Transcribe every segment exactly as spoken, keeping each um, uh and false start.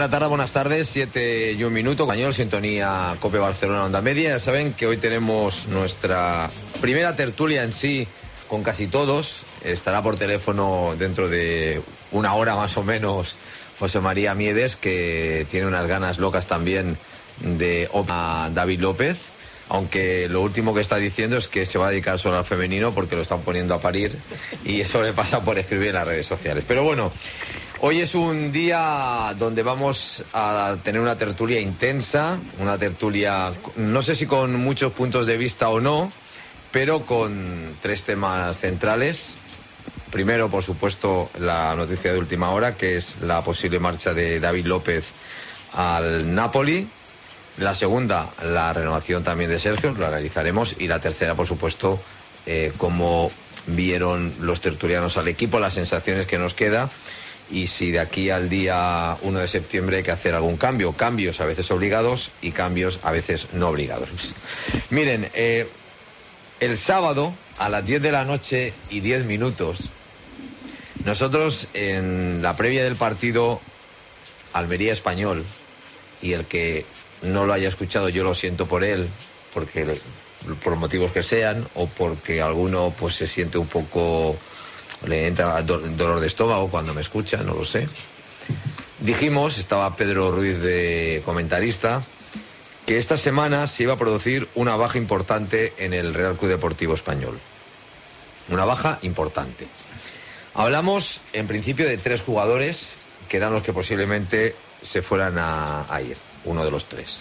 la tarde, buenas tardes, siete y un minuto, español, sintonía COPE Barcelona Onda Media. Ya saben que hoy tenemos nuestra primera tertulia en sí con casi todos. Estará por teléfono dentro de una hora más o menos José María Miedes, que tiene unas ganas locas también de a David López, aunque lo último que está diciendo es que se va a dedicar solo al femenino porque lo están poniendo a parir y eso le pasa por escribir en las redes sociales. Pero bueno, hoy es un día donde vamos a tener una tertulia intensa, una tertulia, no sé si con muchos puntos de vista o no, pero con tres temas centrales. Primero, por supuesto, la noticia de última hora, que es la posible marcha de David López al Napoli. La segunda, la renovación también de Sergio, lo analizaremos. Y la tercera, por supuesto, eh, cómo vieron los tertulianos al equipo, las sensaciones que nos queda y si de aquí al día uno de septiembre hay que hacer algún cambio. Cambios a veces obligados y cambios a veces no obligados. Miren, eh, el sábado a las diez de la noche y diez minutos, nosotros en la previa del partido Almería Español, y el que no lo haya escuchado yo lo siento por él, porque por motivos que sean, o porque alguno pues se siente un poco, le entra do, dolor de estómago cuando me escucha, no lo sé. Dijimos, estaba Pedro Ruiz de comentarista, que esta semana se iba a producir una baja importante en el Real Club Deportivo Español. Una baja importante. Hablamos en principio de tres jugadores que eran los que posiblemente se fueran a, a ir. Uno de los tres.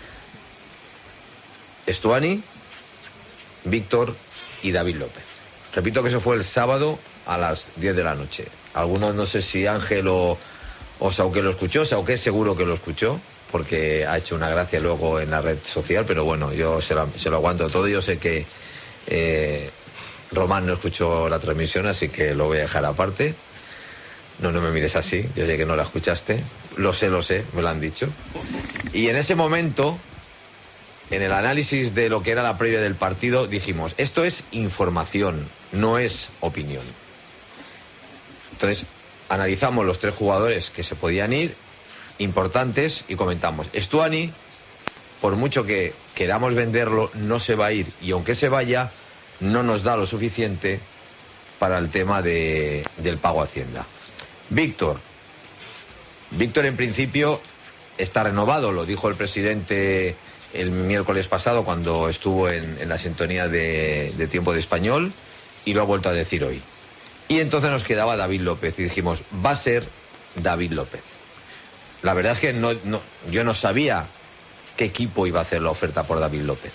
Stuani, Víctor y David López. Repito que eso fue el sábado a las diez de la noche. Algunos, no sé si Ángel o, o Sauqué lo escuchó. Sauqué seguro que lo escuchó, porque ha hecho una gracia luego en la red social, pero bueno, yo se lo, se lo aguanto todo. Yo sé que eh, Román no escuchó la transmisión, así que lo voy a dejar aparte. No, no me mires así, yo sé que no la escuchaste. Lo sé, lo sé, me lo han dicho. Y en ese momento, en el análisis de lo que era la previa del partido, dijimos, esto es información, no es opinión. Entonces, analizamos los tres jugadores que se podían ir, importantes, y comentamos. Stuani, por mucho que queramos venderlo, no se va a ir. Y aunque se vaya, no nos da lo suficiente para el tema de, del pago a Hacienda. Víctor. Víctor en principio está renovado, lo dijo el presidente el miércoles pasado cuando estuvo en, en la sintonía de, de Tiempo de Español, y lo ha vuelto a decir hoy. Y entonces nos quedaba David López y dijimos, va a ser David López. La verdad es que no, no, yo no sabía qué equipo iba a hacer la oferta por David López.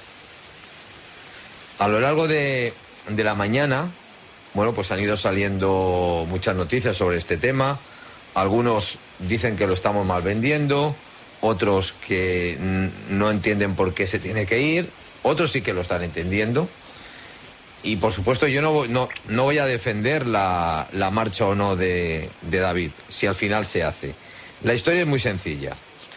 A lo largo de, de la mañana, bueno, pues han ido saliendo muchas noticias sobre este tema. Algunos dicen que lo estamos mal vendiendo, otros que n- no entienden por qué se tiene que ir, otros sí que lo están entendiendo. Y por supuesto yo no, no, no voy a defender la, la marcha o no de, de David, si al final se hace. La historia es muy sencilla.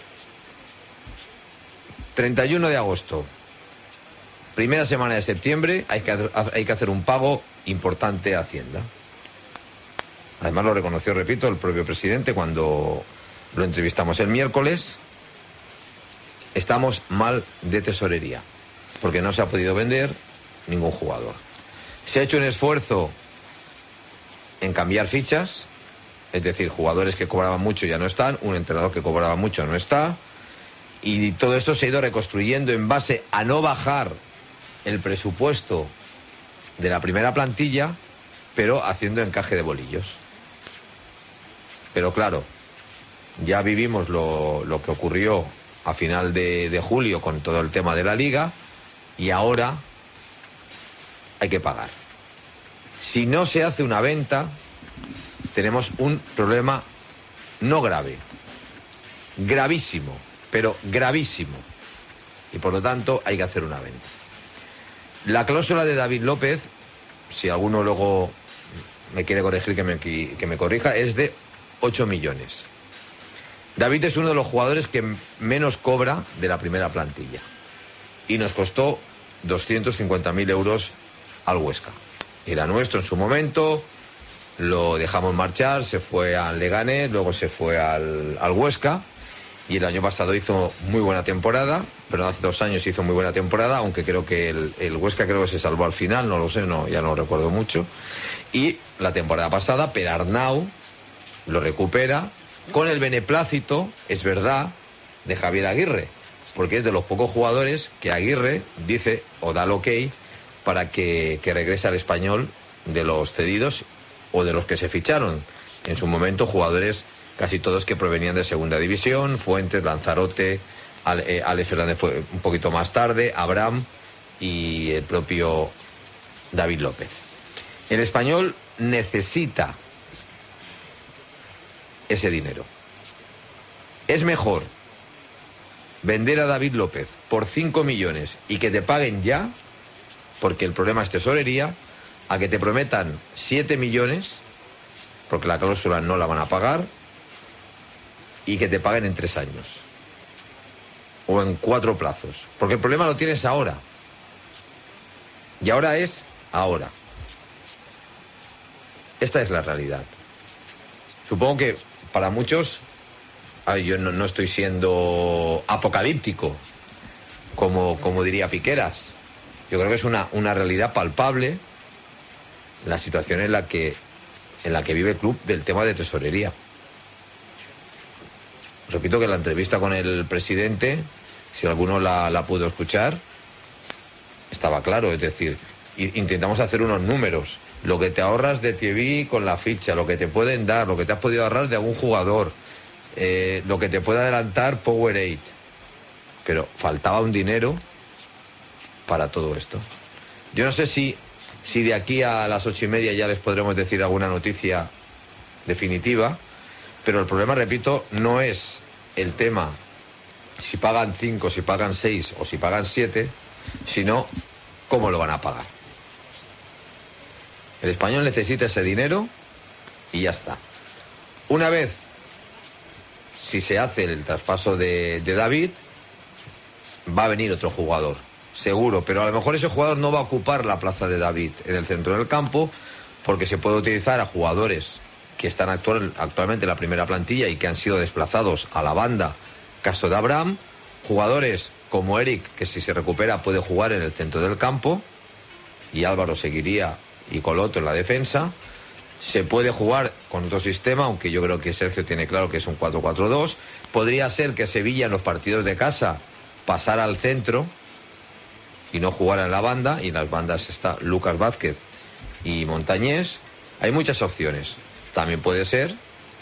treinta y uno de agosto, primera semana de septiembre, hay que, hay que hacer un pago importante a Hacienda. Además lo reconoció, repito, el propio presidente cuando lo entrevistamos el miércoles. Estamos mal de tesorería, porque no se ha podido vender ningún jugador. Se ha hecho un esfuerzo en cambiar fichas, es decir, jugadores que cobraban mucho ya no están, un entrenador que cobraba mucho no está, y todo esto se ha ido reconstruyendo en base a no bajar el presupuesto de la primera plantilla, pero haciendo encaje de bolillos. Pero claro, ya vivimos lo, lo que ocurrió a final de, de julio con todo el tema de la liga, y ahora hay que pagar. Si no se hace una venta, tenemos un problema no grave, gravísimo, pero gravísimo, y por lo tanto hay que hacer una venta. La cláusula de David López, si alguno luego me quiere corregir que me, que me corrija, es de ocho millones. David es uno de los jugadores que menos cobra de la primera plantilla y nos costó doscientos cincuenta mil euros al Huesca. Era nuestro en su momento, lo dejamos marchar, se fue al Leganés, luego se fue al, al Huesca, y el año pasado hizo muy buena temporada, pero hace dos años hizo muy buena temporada, aunque creo que el, el Huesca creo que se salvó al final, no lo sé, no, ya no lo recuerdo mucho. Y la temporada pasada Perarnau lo recupera con el beneplácito, es verdad, de Javier Aguirre, porque es de los pocos jugadores que Aguirre dice o da el ok para que, que regrese al Español de los cedidos o de los que se ficharon. En su momento jugadores casi todos que provenían de segunda división, Fuentes, Lanzarote, Ale, eh, Alex Fernández fue un poquito más tarde, Abraham y el propio David López. El Español necesita ese dinero. Es mejor vender a David López por cinco millones y que te paguen ya, porque el problema es tesorería, a que te prometan siete millones, porque la cláusula no la van a pagar, y que te paguen en tres años o en cuatro plazos, porque el problema lo tienes ahora, y ahora es ahora. Esta es la realidad. Supongo que para muchos, ay, yo no, no estoy siendo apocalíptico como, como diría Piqueras. Yo creo que es una, una realidad palpable la situación en la que en la que vive el club del tema de tesorería. Repito que la entrevista con el presidente, si alguno la, la pudo escuchar, estaba claro, es decir, intentamos hacer unos números, lo que te ahorras de Thierry con la ficha, lo que te pueden dar, lo que te has podido ahorrar de algún jugador, eh, lo que te puede adelantar Powerade, pero faltaba un dinero para todo esto. Yo no sé si, si de aquí a las ocho y media ya les podremos decir alguna noticia definitiva, pero el problema, repito, no es el tema si pagan cinco, si pagan seis o si pagan siete, sino cómo lo van a pagar. El Español necesita ese dinero y ya está. Una vez, si se hace el traspaso de, de David, va a venir otro jugador, seguro, pero a lo mejor ese jugador no va a ocupar la plaza de David en el centro del campo, porque se puede utilizar a jugadores que están actual, actualmente en la primera plantilla y que han sido desplazados a la banda, caso de Abraham, jugadores como Eric, que si se recupera puede jugar en el centro del campo, y Álvaro seguiría, y Coloto en la defensa. Se puede jugar con otro sistema, aunque yo creo que Sergio tiene claro que es un cuatro cuatro dos. Podría ser que Sevilla en los partidos de casa pasara al centro y no jugara en la banda, y en las bandas está Lucas Vázquez y Montañés. Hay muchas opciones. También puede ser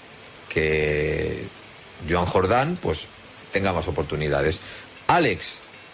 que Joan Jordán pues tenga más oportunidades. Alex,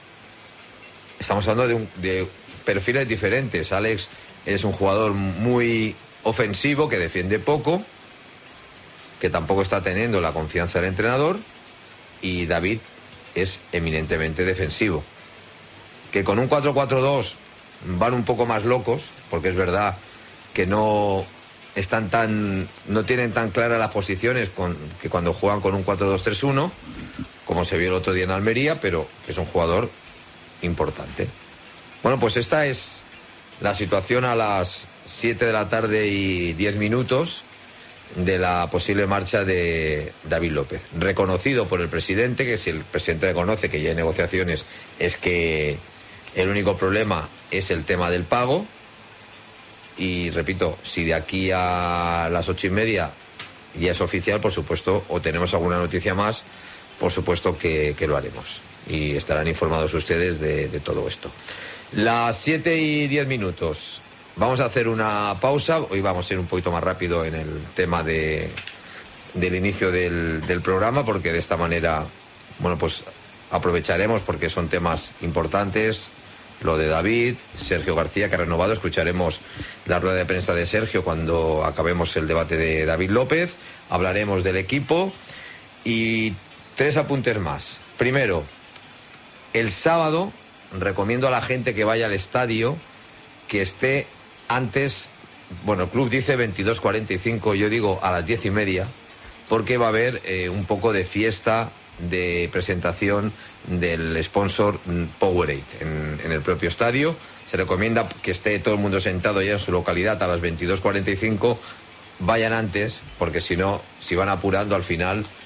estamos hablando de, un, de perfiles diferentes. Alex es un jugador muy ofensivo que defiende poco, que tampoco está teniendo la confianza del entrenador, y David es eminentemente defensivo, que con un cuatro cuatro dos van un poco más locos, porque es verdad que no están tan no tienen tan claras las posiciones con, que cuando juegan con un cuatro dos tres uno, como se vio el otro día en Almería, pero es un jugador importante. Bueno, pues esta es la situación a las siete de la tarde y diez minutos de la posible marcha de David López, reconocido por el presidente, que si el presidente reconoce que ya hay negociaciones, es que el único problema es el tema del pago. Y repito, si de aquí a las ocho y media ya es oficial, por supuesto, o tenemos alguna noticia más, por supuesto que, que lo haremos, y estarán informados ustedes de, de todo esto. Las siete y diez minutos. Vamos a hacer una pausa. Hoy vamos a ir un poquito más rápido en el tema de del inicio del, del programa, porque de esta manera, bueno, pues aprovecharemos, porque son temas importantes. Lo de David, Sergio García, que ha renovado. Escucharemos la rueda de prensa de Sergio cuando acabemos el debate de David López. Hablaremos del equipo y tres apuntes más. Primero, el sábado recomiendo a la gente que vaya al estadio que esté antes, bueno, el club dice veintidós cuarenta y cinco, yo digo a las diez y media, porque va a haber eh, un poco de fiesta de presentación del sponsor Powerade en, en el propio estadio. Se recomienda que esté todo el mundo sentado ya en su localidad a las veintidós cuarenta y cinco. Vayan antes, porque si no, si van apurando al final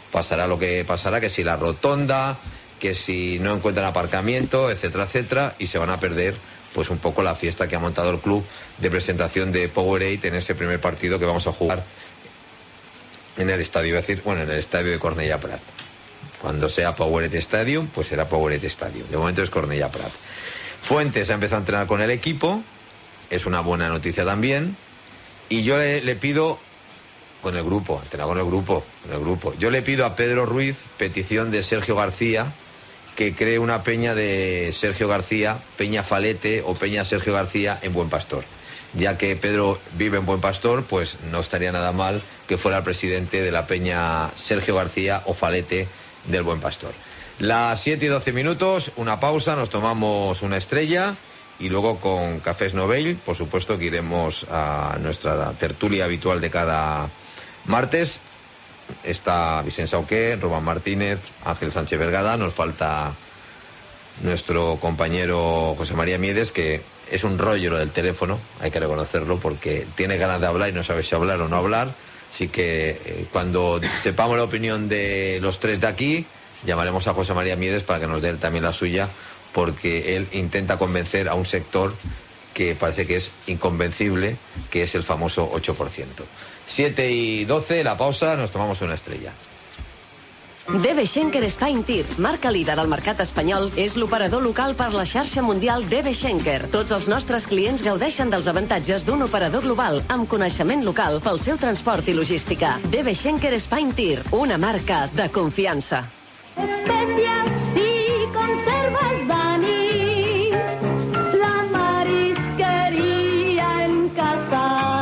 pasará lo que pasará, que si la rotonda, que si no encuentran aparcamiento, etcétera, etcétera, y se van a perder pues un poco la fiesta que ha montado el club de presentación de Powerade en ese primer partido que vamos a jugar en el estadio, es decir, bueno, en el estadio de Cornellà Prat. Cuando sea Powerade Stadium, pues será Powerade Stadium. De momento es Cornellà Prat. Fuentes ha empezado a entrenar con el equipo, es una buena noticia también, y yo le, le pido con el grupo, entrenar con el grupo, con el grupo. Yo le pido a Pedro Ruiz, petición de Sergio García, que cree una peña de Sergio García, Peña Falete o Peña Sergio García en Buen Pastor. Ya que Pedro vive en Buen Pastor, pues no estaría nada mal que fuera el presidente de la peña Sergio García o Falete del Buen Pastor. Las siete y doce minutos, una pausa, nos tomamos una estrella y luego con Cafés Novell, por supuesto que iremos a nuestra tertulia habitual de cada martes. Está Vicente Sauqué, Román Martínez, Ángel Sánchez Vergara, nos falta nuestro compañero José María Miedes, que es un rollo lo del teléfono, hay que reconocerlo, porque tiene ganas de hablar y no sabe si hablar o no hablar. Así que eh, cuando sepamos la opinión de los tres de aquí, llamaremos a José María Miedes para que nos dé él también la suya, porque él intenta convencer a un sector que parece que es inconvencible, que es el famoso ocho por ciento. siete y doce, la pausa, nos tomamos una estrella. D B Schenker Spain Tir, marca líder al mercat espanyol, és l'operador local per la xarxa mundial D B Schenker. Tots els nostres clients gaudeixen dels avantatges d'un operador global amb coneixement local pel seu transport i logística. D B Schenker Spain Tir, una marca de confiança. Especias y conservas Dani, la marisquería en casa.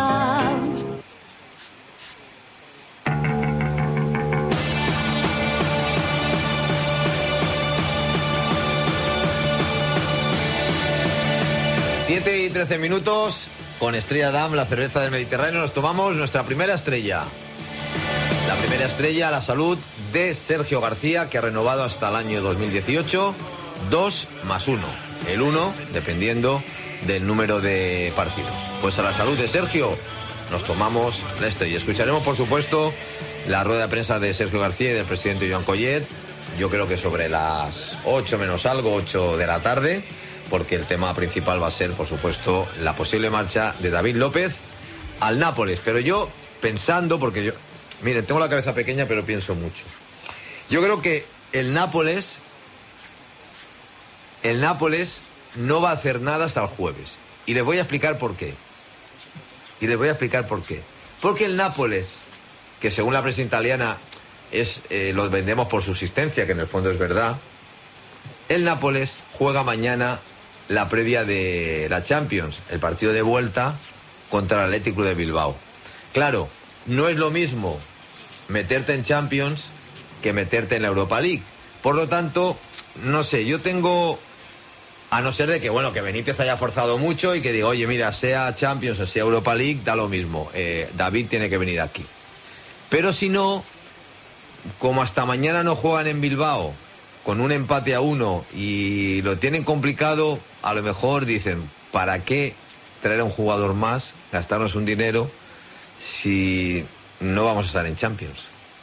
siete y trece minutos, con Estrella Damm, la cerveza del Mediterráneo, nos tomamos nuestra primera estrella. La primera estrella a la salud de Sergio García, que ha renovado hasta el año dos mil dieciocho, dos más uno. El uno, dependiendo del número de partidos. Pues a la salud de Sergio, nos tomamos la estrella. Escucharemos, por supuesto, la rueda de prensa de Sergio García y del presidente Joan Collet, yo creo que sobre las ocho menos algo, ocho de la tarde, porque el tema principal va a ser, por supuesto, la posible marcha de David López al Nápoles. Pero yo, pensando, porque yo, miren, tengo la cabeza pequeña, pero pienso mucho. Yo creo que el Nápoles, el Nápoles no va a hacer nada hasta el jueves. Y les voy a explicar por qué. Y les voy a explicar por qué. Porque el Nápoles, que según la prensa italiana es, eh, los vendemos por subsistencia, que en el fondo es verdad, el Nápoles juega mañana la previa de la Champions, el partido de vuelta contra el Athletic Club de Bilbao. Claro, no es lo mismo meterte en Champions que meterte en la Europa League. Por lo tanto, no sé, yo tengo, a no ser de que, bueno, que Benítez haya forzado mucho y que diga, oye, mira, sea Champions o sea Europa League, da lo mismo, eh, David tiene que venir aquí. Pero si no, como hasta mañana no juegan en Bilbao, con un empate a uno y lo tienen complicado, a lo mejor dicen, ¿para qué traer a un jugador más, gastarnos un dinero, si no vamos a estar en Champions?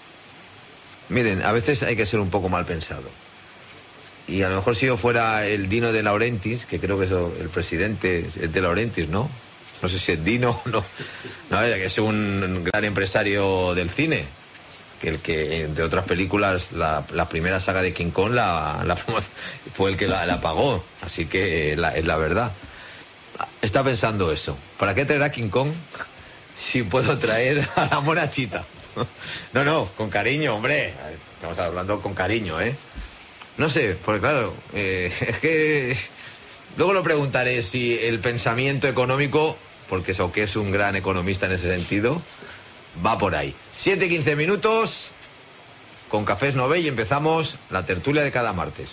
Miren, a veces hay que ser un poco mal pensado. Y a lo mejor si yo fuera el Dino de Laurentiis, que creo que es el presidente de Laurentiis, ¿no? No sé si es Dino o no. No, que es un gran empresario del cine. El que, entre otras películas, la, la primera saga de King Kong la, la, fue el que la, la pagó. Así que la, es la verdad. Está pensando eso. ¿Para qué traer a King Kong si puedo traer a la monachita? No, no, con cariño, hombre. Estamos hablando con cariño, ¿eh? No sé, porque claro, eh, es que... Luego lo preguntaré si el pensamiento económico, porque Sauqué es un gran economista en ese sentido, va por ahí. siete y quince minutos, con Cafés Novell y empezamos la tertulia de cada martes.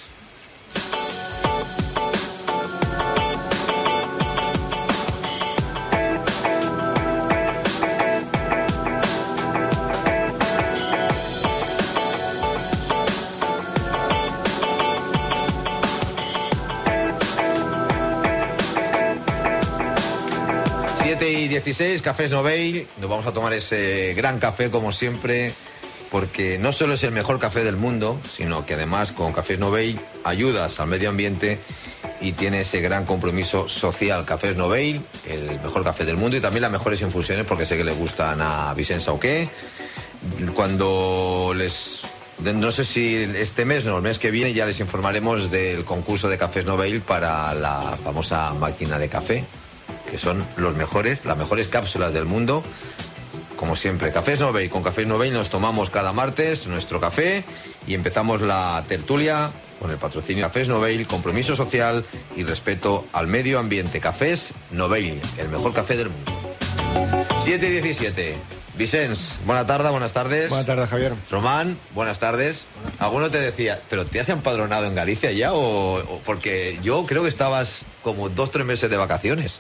siete y dieciséis, Cafés Novell. Nos vamos a tomar ese gran café, como siempre, porque no solo es el mejor café del mundo, sino que además con Cafés Novell ayudas al medio ambiente y tiene ese gran compromiso social. Cafés Novell, el mejor café del mundo y también las mejores infusiones, porque sé que le gustan a Vicent Sauqué. Cuando les... No sé si este mes o el mes que viene ya les informaremos del concurso de Cafés Novell para la famosa máquina de café, que son los mejores, las mejores cápsulas del mundo. Como siempre, Cafés Novell. Con Cafés Novell nos tomamos cada martes nuestro café y empezamos la tertulia con el patrocinio de Cafés Novell, compromiso social y respeto al medio ambiente. Cafés Novell, el mejor café del mundo. siete y diecisiete. Vicens, buena tarde, buenas tardes. Buenas tardes, Javier. Román, buenas tardes. Alguno te decía, ¿pero te has empadronado en Galicia ya? O, o porque yo creo que estabas como dos, tres meses de vacaciones.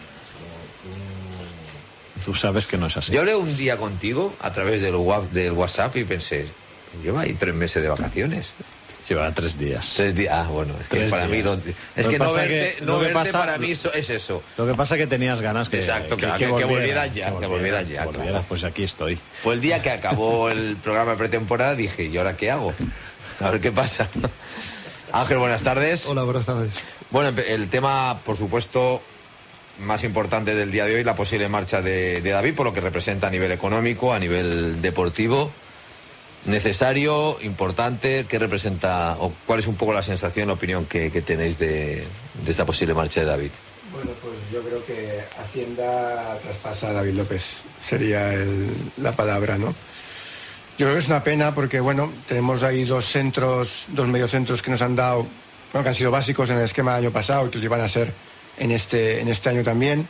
Tú sabes que no es así. Yo hablé un día contigo a través del, del WhatsApp y pensé, lleva ahí tres meses de vacaciones. Lleva tres días. Tres días, ah, bueno, es que para días. mí... Lo, es lo que, que no verte, que, no verte pasa, para mí es eso. Lo que pasa es que tenías ganas que... Exacto, que, que, que, que, que volvieras ya, que volvieras ya. Volvieras, claro. Pues aquí estoy. Fue el día que acabó el programa de pretemporada, dije, ¿y ahora qué hago? A ver qué pasa. Ángel, buenas tardes. Hola, buenas tardes. Bueno, el tema, por supuesto, más importante del día de hoy, la posible marcha de, de David, por lo que representa a nivel económico, a nivel deportivo. Necesario, importante, ¿qué representa o cuál es un poco la sensación, la opinión que, que tenéis de, de esta posible marcha de David? Bueno, pues yo creo que Hacienda traspasa a David López, sería el, la palabra, ¿no? Yo creo que es una pena porque, bueno, tenemos ahí dos centros, dos mediocentros que nos han dado, bueno, que han sido básicos en el esquema del año pasado y que lo iban a ser en este, en este año también.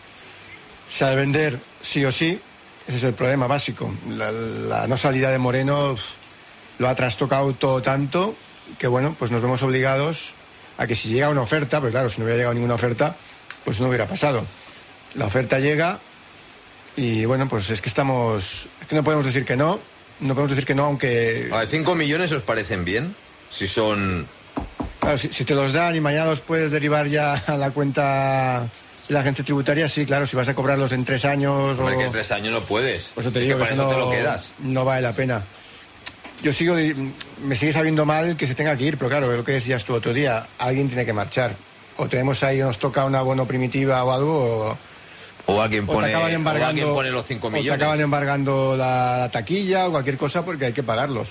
Se ha de vender sí o sí. Ese es el problema básico. La, la no salida de Moreno lo ha trastocado todo tanto que, bueno, pues nos vemos obligados a que si llega una oferta, pues claro, si no hubiera llegado ninguna oferta, pues no hubiera pasado. La oferta llega y, bueno, pues es que estamos... Es que no podemos decir que no, no podemos decir que no, aunque... A ver, ¿cinco millones os parecen bien? Si son... Claro, si, si te los dan y mañana los puedes derivar ya a la cuenta... La agencia tributaria, sí, claro, si vas a cobrarlos en tres años... Hombre, o... que en tres años no puedes. Por eso te digo que que para eso eso no, te lo quedas. No vale la pena. Yo sigo, me sigue sabiendo mal que se tenga que ir, pero claro, lo que decías tú otro día, alguien tiene que marchar. O tenemos ahí, o nos toca una bono primitiva o algo, o... O alguien pone, o te acaban embargando, o alguien pone los cinco millones. O te acaban embargando la, la taquilla o cualquier cosa porque hay que pagarlos.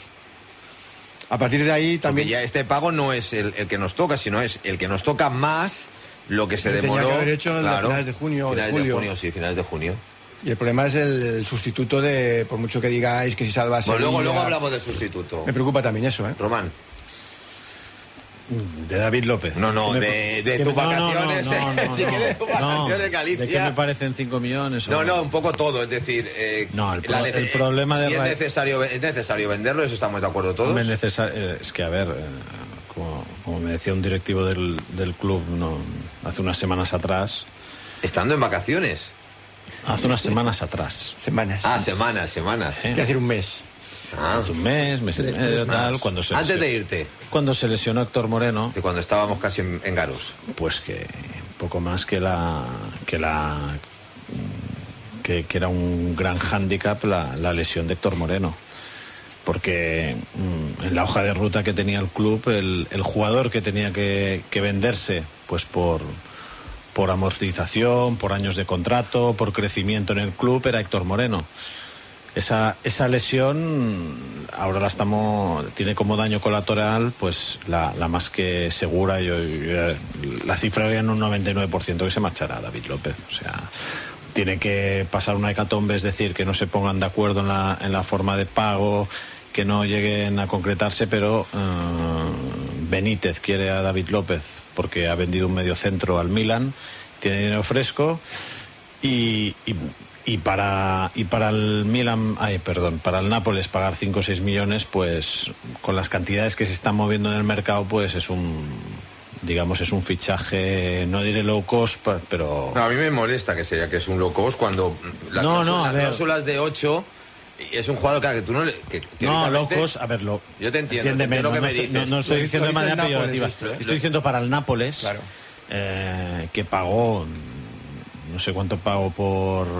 A partir de ahí también... Porque ya este pago no es el, el que nos toca, sino es el que nos toca más... Lo que se demoró... Tenía que haber hecho en claro, finales de junio o de julio. de junio, sí, finales de junio. Y el problema es el, el sustituto de, por mucho que digáis que si salva Sevilla... Bueno, luego, luego hablamos del sustituto. Me preocupa también eso, ¿eh? Román. De David López. No, no, de, de tus vacaciones. No, no, no, no, si no, quieres tus vacaciones en Galicia. ¿De qué me parecen cinco millones? No, no, un poco todo. Es decir, eh, no, el, pro, la, el problema de... Si es necesario, es necesario venderlo, eso estamos de acuerdo todos. Es, necesar, es que, a ver... Eh, Como, como me decía un directivo del, del club no, hace unas semanas atrás... ¿Estando en vacaciones? Hace unas semanas atrás. Semanas. Ah, semanas, semanas. ¿Eh? Quiere decir un mes. Ah. Hace un mes, mes y medio, tal, cuando se Antes lesionó, de irte. Cuando se lesionó Héctor Moreno... Sí, cuando estábamos casi en, en Garus. Pues que poco más que la... que la que, que era un gran hándicap la, la lesión de Héctor Moreno. Porque mmm, en la hoja de ruta que tenía el club, el, el jugador que tenía que, que venderse, pues por, por amortización, por años de contrato, por crecimiento en el club, era Héctor Moreno. Esa, esa lesión ahora la estamos, tiene como daño colateral, pues la, la más que segura, yo, yo la cifraría en un noventa y nueve por ciento que se marchará David López. O sea, tiene que pasar una hecatombe, es decir, que no se pongan de acuerdo en la, en la forma de pago, que no lleguen a concretarse, pero uh, Benítez quiere a David López porque ha vendido un mediocentro al Milan, tiene dinero fresco y, y, y para y para el Milan, ay, perdón, para el Nápoles pagar cinco o seis millones, pues con las cantidades que se están moviendo en el mercado, pues es un... digamos, es un fichaje, no diré low cost, pero... No, a mí me molesta que sea que es un low cost cuando las no, cláusulas, no, las cláusulas de ocho es un jugador que tú no le... Que, no, low cost, a ver, lo, yo te entiendo, entiéndeme, lo que no, me estoy, dices. no, no estoy lo, diciendo lo de manera peyorativa, esto, ¿eh? estoy diciendo para el Nápoles, claro. eh, que pagó, no sé cuánto pagó por...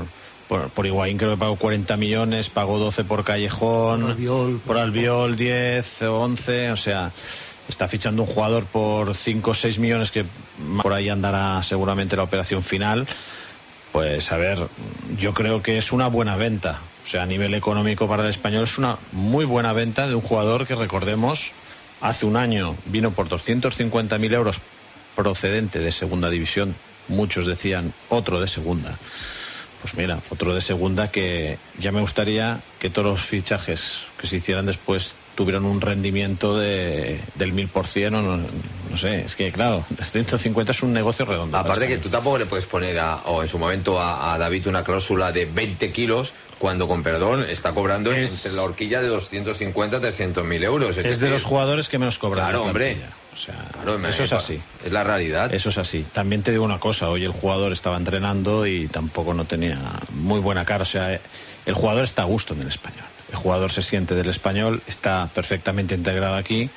Por, por Higuaín creo que pagó cuarenta millones, pagó doce por Callejón, por Albiol, por Albiol diez o once, o sea, está fichando un jugador por cinco o seis millones que por ahí andará seguramente la operación final. Pues a ver, yo creo que es una buena venta, o sea, a nivel económico para el Español es una muy buena venta de un jugador que, recordemos, hace un año vino por doscientos cincuenta mil euros procedente de segunda división, muchos decían otro de segunda. Pues mira, otro de segunda que ya me gustaría que todos los fichajes que se hicieran después tuvieran un rendimiento de, del mil por cien o no, no sé, es que claro, ciento cincuenta es un negocio redondo. Aparte que tú tampoco le puedes poner a, o en su momento a, a David una cláusula de veinte kilos cuando, con perdón, está cobrando es, entre la horquilla de doscientos cincuenta a trescientos mil euros. Es, es de los jugadores que menos cobran. Claro, hombre. O sea, claro, eso es así. Es la realidad. Eso es así. También te digo una cosa, hoy el jugador estaba entrenando y tampoco no tenía muy buena cara. O sea, el jugador está a gusto en el Español. El jugador se siente del Español, está perfectamente integrado aquí.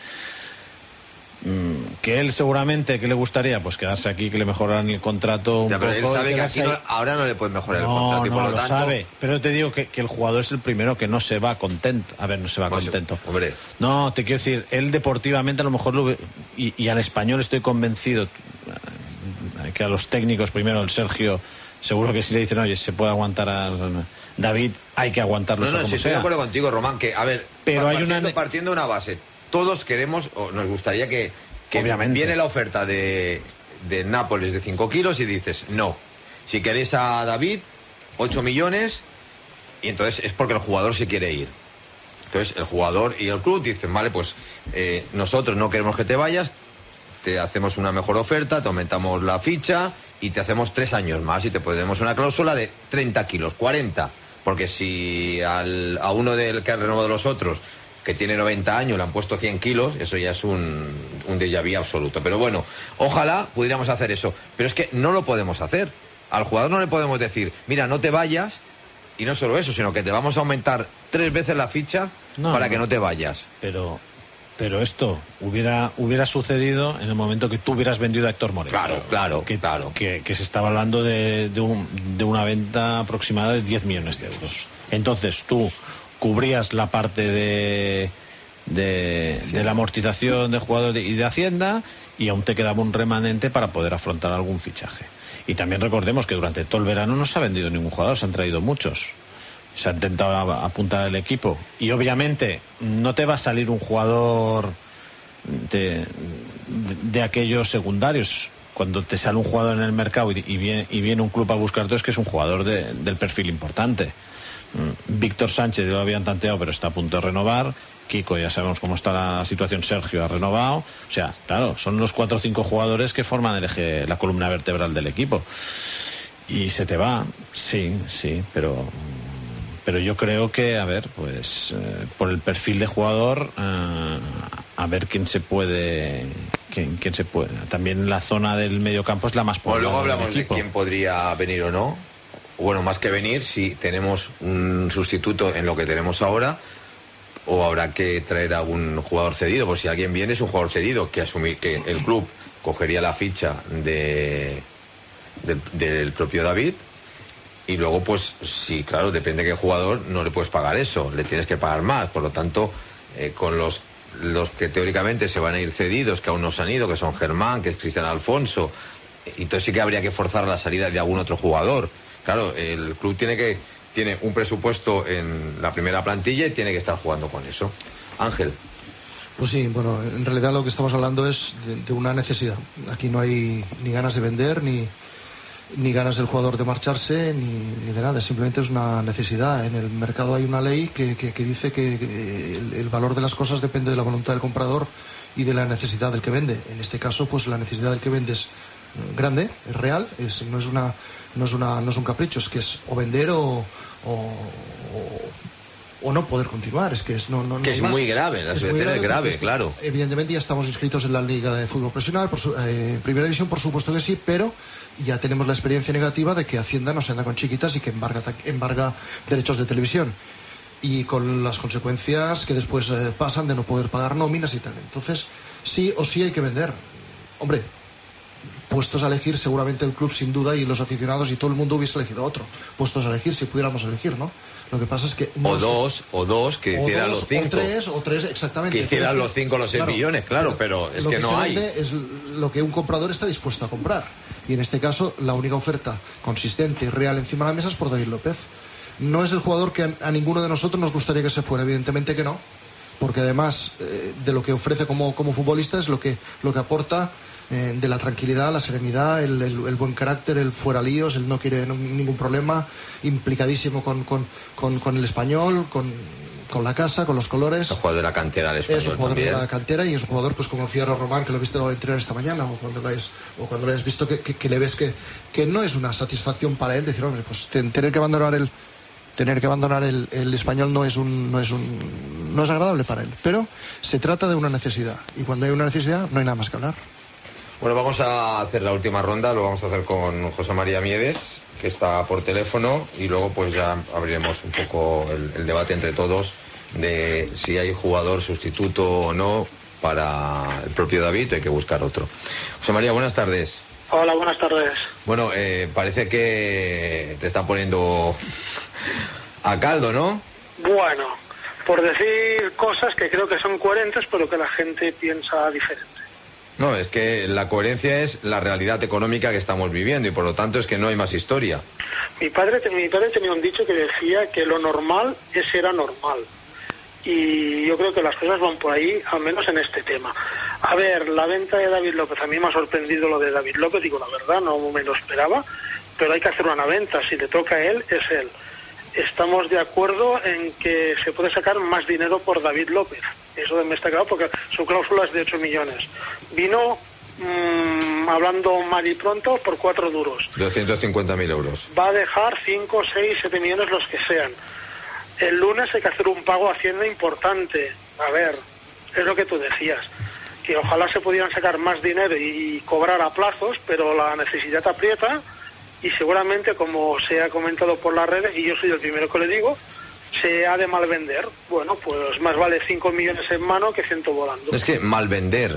Que él seguramente, que le gustaría? Pues quedarse aquí, que le mejoraran el contrato un ya, pero poco. Él sabe que aquí no, ahora no le pueden mejorar no, el contrato y no, por lo, lo tanto... sabe. Pero te digo que, que el jugador es el primero que no se va contento. A ver, no se va pues, contento. Hombre. No, te quiero decir, él deportivamente a lo mejor lo... Y, y al Español estoy convencido que a los técnicos, primero el Sergio, seguro que si le dicen, oye, se puede aguantar a David, hay que aguantarlo. No, no, como si estoy sea. de acuerdo contigo, Román, que, a ver, pero partiendo, hay una... partiendo de una base, todos queremos, o nos gustaría que, que Obviamente. viene la oferta de, de Nápoles de cinco kilos y dices, no, si queréis a David, ocho millones, y entonces es porque el jugador se quiere ir. Entonces el jugador y el club dicen, vale, pues eh, nosotros no queremos que te vayas, te hacemos una mejor oferta, te aumentamos la ficha y te hacemos tres años más y te ponemos una cláusula de treinta kilos, cuarenta, porque si al, a uno del que ha renovado los otros, que tiene noventa años, le han puesto cien kilos, eso ya es un, un déjà vu absoluto. Pero bueno, ojalá pudiéramos hacer eso, pero es que no lo podemos hacer. Al jugador no le podemos decir, mira, no te vayas, y no solo eso, sino que te vamos a aumentar tres veces la ficha no, para no. que no te vayas. Pero... Pero esto hubiera hubiera sucedido en el momento que tú hubieras vendido a Héctor Moreno. Claro, claro, que, claro. Que, que se estaba hablando de, de, un, de una venta aproximada de diez millones de euros. Entonces tú cubrías la parte de, de, sí. de la amortización de jugador y de Hacienda y aún te quedaba un remanente para poder afrontar algún fichaje. Y también recordemos que durante todo el verano no se ha vendido ningún jugador, se han traído muchos. Se ha intentado apuntar al equipo y obviamente no te va a salir un jugador de, de, de aquellos secundarios. Cuando te sale un jugador en el mercado y, y, viene, y viene un club a buscarte, es que es un jugador de, del perfil importante. Víctor Sánchez lo habían tanteado pero está a punto de renovar. Kiko, ya sabemos cómo está la situación. Sergio ha renovado. O sea, claro, son los cuatro o cinco jugadores que forman el eje, la columna vertebral del equipo. Y se te va, sí, sí, pero... Pero yo creo que, a ver, pues eh, por el perfil de jugador, eh, a ver quién se puede, quién, quién se puede. También la zona del mediocampo es la más poblada. Bueno, luego hablamos de quién podría venir o no. Bueno, más que venir, si tenemos un sustituto en lo que tenemos ahora, o habrá que traer a algún jugador cedido. Pues si alguien viene es un jugador cedido, que asumir que el club cogería la ficha de, de del propio David. Y luego, pues, sí, claro, depende de qué jugador, no le puedes pagar eso, le tienes que pagar más. Por lo tanto, eh, con los los que teóricamente se van a ir cedidos, que aún no se han ido, que son Germán, que es Cristian Alfonso, y entonces sí que habría que forzar la salida de algún otro jugador. Claro, el club tiene que tiene un presupuesto en la primera plantilla y tiene que estar jugando con eso. Ángel. Pues sí, bueno, en realidad lo que estamos hablando es de, de una necesidad. Aquí no hay ni ganas de vender, ni... ni ganas del jugador de marcharse, ni, ni de nada, simplemente es una necesidad. En el mercado hay una ley que, que, que dice que, que el, el valor de las cosas depende de la voluntad del comprador y de la necesidad del que vende. En este caso, pues la necesidad del que vende es grande, es real, es, no es una, no es una, no es un capricho, es que es o vender o, o, o o no poder continuar, es que es no, no, no que es más. Muy grave, la situación es grave, claro. Evidentemente ya estamos inscritos en la Liga de Fútbol Profesional, por su, eh, en Primera División, por supuesto que sí, pero ya tenemos la experiencia negativa de que Hacienda no se anda con chiquitas y que embarga, embarga derechos de televisión, y con las consecuencias que después eh, pasan de no poder pagar nóminas y tal. Entonces sí o sí hay que vender. Hombre, puestos a elegir, seguramente el club sin duda y los aficionados y todo el mundo hubiese elegido otro. Puestos a elegir, si pudiéramos elegir, ¿no? Lo que pasa es que... No o es... dos, o dos, que o hicieran dos, los cinco. O tres, o tres, exactamente. Que hicieran Entonces, los cinco, los seis claro, millones, claro, pero es lo que, que no se hay. vende es lo que un comprador está dispuesto a comprar. Y en este caso, la única oferta consistente y real encima de la mesa es por David López. No es el jugador que a, a ninguno de nosotros nos gustaría que se fuera, evidentemente que no. Porque además eh, de lo que ofrece como, como futbolista es lo que, lo que aporta eh, de la tranquilidad, la serenidad, el, el, el buen carácter, el fuera líos, el no quiere no, ningún problema, implicadísimo con, con, con, con el español, con, con la casa, con los colores. Es un jugador de la cantera del español. Es un jugador también. de la cantera y es un jugador pues como Fierro Román, que lo he visto entrenar esta mañana, o cuando lo hayas, o cuando lo hayas visto que, que, que le ves que, que no es una satisfacción para él decir, hombre, pues tener que abandonar el tener que abandonar el, el español no es un no es un no es agradable para él, pero se trata de una necesidad y cuando hay una necesidad no hay nada más que hablar. Bueno, vamos a hacer la última ronda, lo vamos a hacer con José María Miedes, que está por teléfono, y luego pues ya abriremos un poco el, el debate entre todos de si hay jugador sustituto o no para el propio David, hay que buscar otro. José María, buenas tardes. Hola, buenas tardes. Bueno, eh, parece que te está poniendo a caldo, ¿no? Bueno, por decir cosas que creo que son coherentes, pero que la gente piensa diferente. No, es que la coherencia es la realidad económica que estamos viviendo y por lo tanto es que no hay más historia. Mi padre, mi padre tenía un dicho que decía que lo normal es era normal. Y yo creo que las cosas van por ahí, al menos en este tema. A ver, la venta de David López, a mí me ha sorprendido lo de David López, digo la verdad, no me lo esperaba, pero hay que hacer una venta, si le toca a él, es él. Estamos de acuerdo en que se puede sacar más dinero por David López, eso me está claro porque su cláusula es de ocho millones. Vino, mmm, hablando mal y pronto, por cuatro duros. doscientos cincuenta mil euros. Va a dejar cinco, seis, siete millones los que sean. El lunes hay que hacer un pago a Hacienda importante. A ver, es lo que tú decías, que ojalá se pudieran sacar más dinero y cobrar a plazos, pero la necesidad aprieta y seguramente, como se ha comentado por las redes, y yo soy el primero que le digo, se ha de mal vender. Bueno, pues más vale cinco millones en mano que ciento volando. Es que mal vender...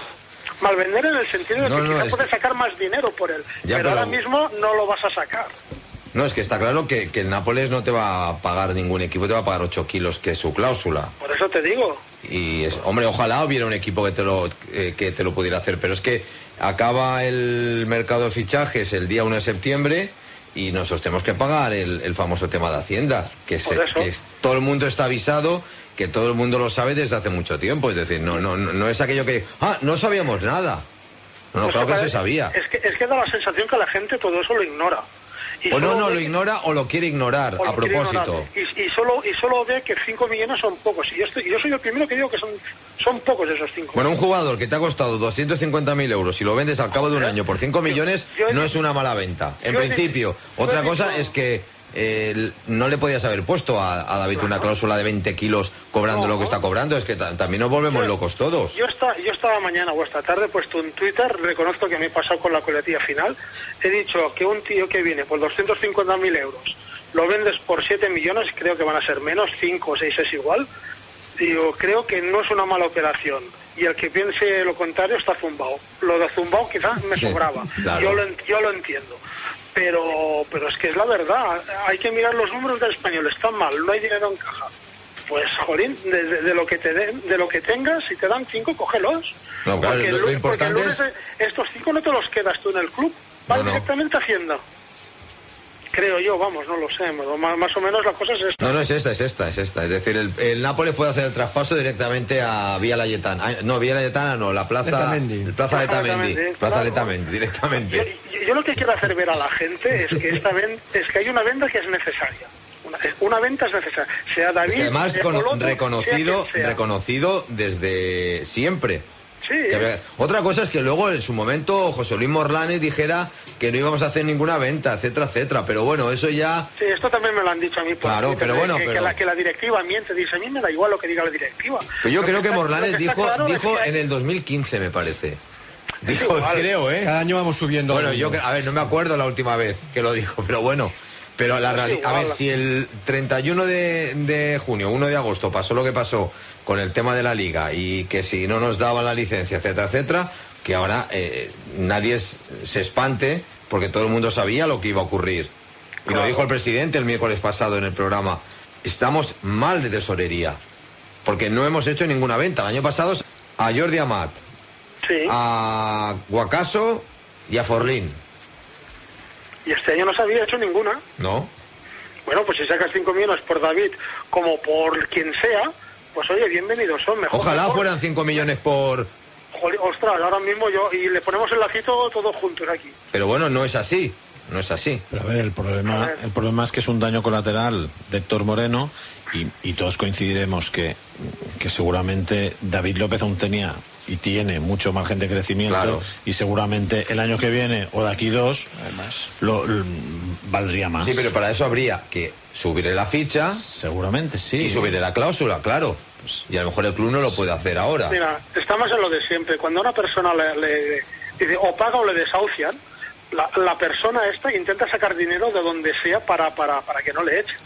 Mal vender en el sentido de no, que no, quizá puedes que... sacar más dinero por él, ya, pero, pero ahora mismo no lo vas a sacar. No, es que está claro que, que el Nápoles no te va a pagar ningún equipo, te va a pagar ocho kilos, que es su cláusula. Por eso te digo. Y, es, hombre, ojalá hubiera un equipo que te, lo, eh, que te lo pudiera hacer, pero es que acaba el mercado de fichajes el día uno de septiembre y nosotros tenemos que pagar el, el famoso tema de Hacienda, que, se, que es, todo el mundo está avisado, que todo el mundo lo sabe desde hace mucho tiempo, es decir, no, no, no es aquello que, ah, no sabíamos nada. No, no, pues claro que, que se sabía. Es que, es que da la sensación que la gente todo eso lo ignora. Y o no, no, lo ignora o lo quiere ignorar, a propósito. Y, y, solo, y solo ve que cinco millones son pocos. Y yo, estoy, yo soy el primero que digo que son, son pocos esos cinco. Bueno, un jugador que te ha costado doscientos cincuenta mil euros y lo vendes al cabo de un año por cinco millones, yo, yo, no es una mala venta. En principio. Yo, Otra cosa dicho, es que eh, no le podías haber puesto a, a David claro. una cláusula de veinte kilos cobrando no, lo que está cobrando. Es que también nos volvemos yo, locos todos. Yo, está, yo estaba mañana o esta tarde puesto en Twitter, reconozco que me he pasado con la coletilla final. He dicho que un tío que viene por doscientos cincuenta mil euros lo vendes por siete millones, creo que van a ser menos, cinco o seis es igual. Digo, creo que no es una mala operación. Y el que piense lo contrario está zumbado. Lo de zumbado quizás me sobraba. Claro. Yo, lo, yo lo entiendo. Pero, pero es que es la verdad. Hay que mirar los números del español. Están mal, no hay dinero en caja. Pues, jolín, de, de, de lo que te den, de lo que tengas, si te dan cinco, cógelos. No, claro, porque, lo, el, lo importante porque el lunes es... estos cinco no te los quedas tú en el club. Van no, no. directamente a Hacienda. Creo yo, vamos, no lo sé, más, más o menos la cosa es esta. No, no, es esta, es esta, es esta. Es decir, el, el Nápoles puede hacer el traspaso directamente a Vía Laietana. No, Vía Laietana no, la plaza... Letamendi. El Plaza Letamendi. Plaza claro. Letamendi, directamente. Yo, yo, yo lo que quiero hacer ver a la gente es que esta venta, es que hay una venta que es necesaria. Una, una venta es necesaria. Sea David... Es que además sea con, Coloto, reconocido, sea sea. reconocido desde siempre. Sí, ¿eh? Otra cosa es que luego en su momento José Luis Morlanes dijera que no íbamos a hacer ninguna venta, etcétera, etcétera, pero bueno, eso ya... Sí, esto también me lo han dicho a mí. Por claro, pero bueno, que, pero... Que la, que la directiva miente, dice, a mí me da igual lo que diga la directiva. Pero yo lo creo que que está, Morlanes que dijo, claro dijo es que en hay... el dos mil quince, me parece. Dijo, creo, ¿eh? Cada año vamos subiendo. Bueno, yo, a ver, no me acuerdo la última vez que lo dijo, pero bueno... Pero la realidad, a ver, si el treinta y uno de junio, uno de agosto pasó lo que pasó con el tema de la liga y que si no nos daban la licencia, etcétera, etcétera, que ahora eh, nadie es, se espante porque todo el mundo sabía lo que iba a ocurrir. Y claro. Lo dijo el presidente el miércoles pasado en el programa. Estamos mal de tesorería porque no hemos hecho ninguna venta. El año pasado a Jordi Amat, sí. a Guacaso y a Forlín. Y este año no se había hecho ninguna. No. Bueno, pues si sacas cinco millones por David, como por quien sea, pues oye, bienvenidos son. Mejor, Ojalá mejor. fueran cinco millones por... Joder, ostras, ahora mismo yo... Y le ponemos el lacito todos juntos aquí. Pero bueno, no es así. No es así. Pero a ver, el problema, ver. el problema es que es un daño colateral de Héctor Moreno y, y todos coincidiremos que, que seguramente David López aún tenía y tiene mucho margen de crecimiento, claro. Y seguramente el año que viene o de aquí dos además lo, lo valdría más. Sí, pero para eso habría que subirle la ficha. Seguramente sí. Y subirle la cláusula, claro. Pues, y a lo mejor el club no lo puede hacer ahora. Mira, estamos en lo de siempre. Cuando a una persona le, le dice o paga o le desahucian, la, la persona esta intenta sacar dinero de donde sea para, para, para que no le echen.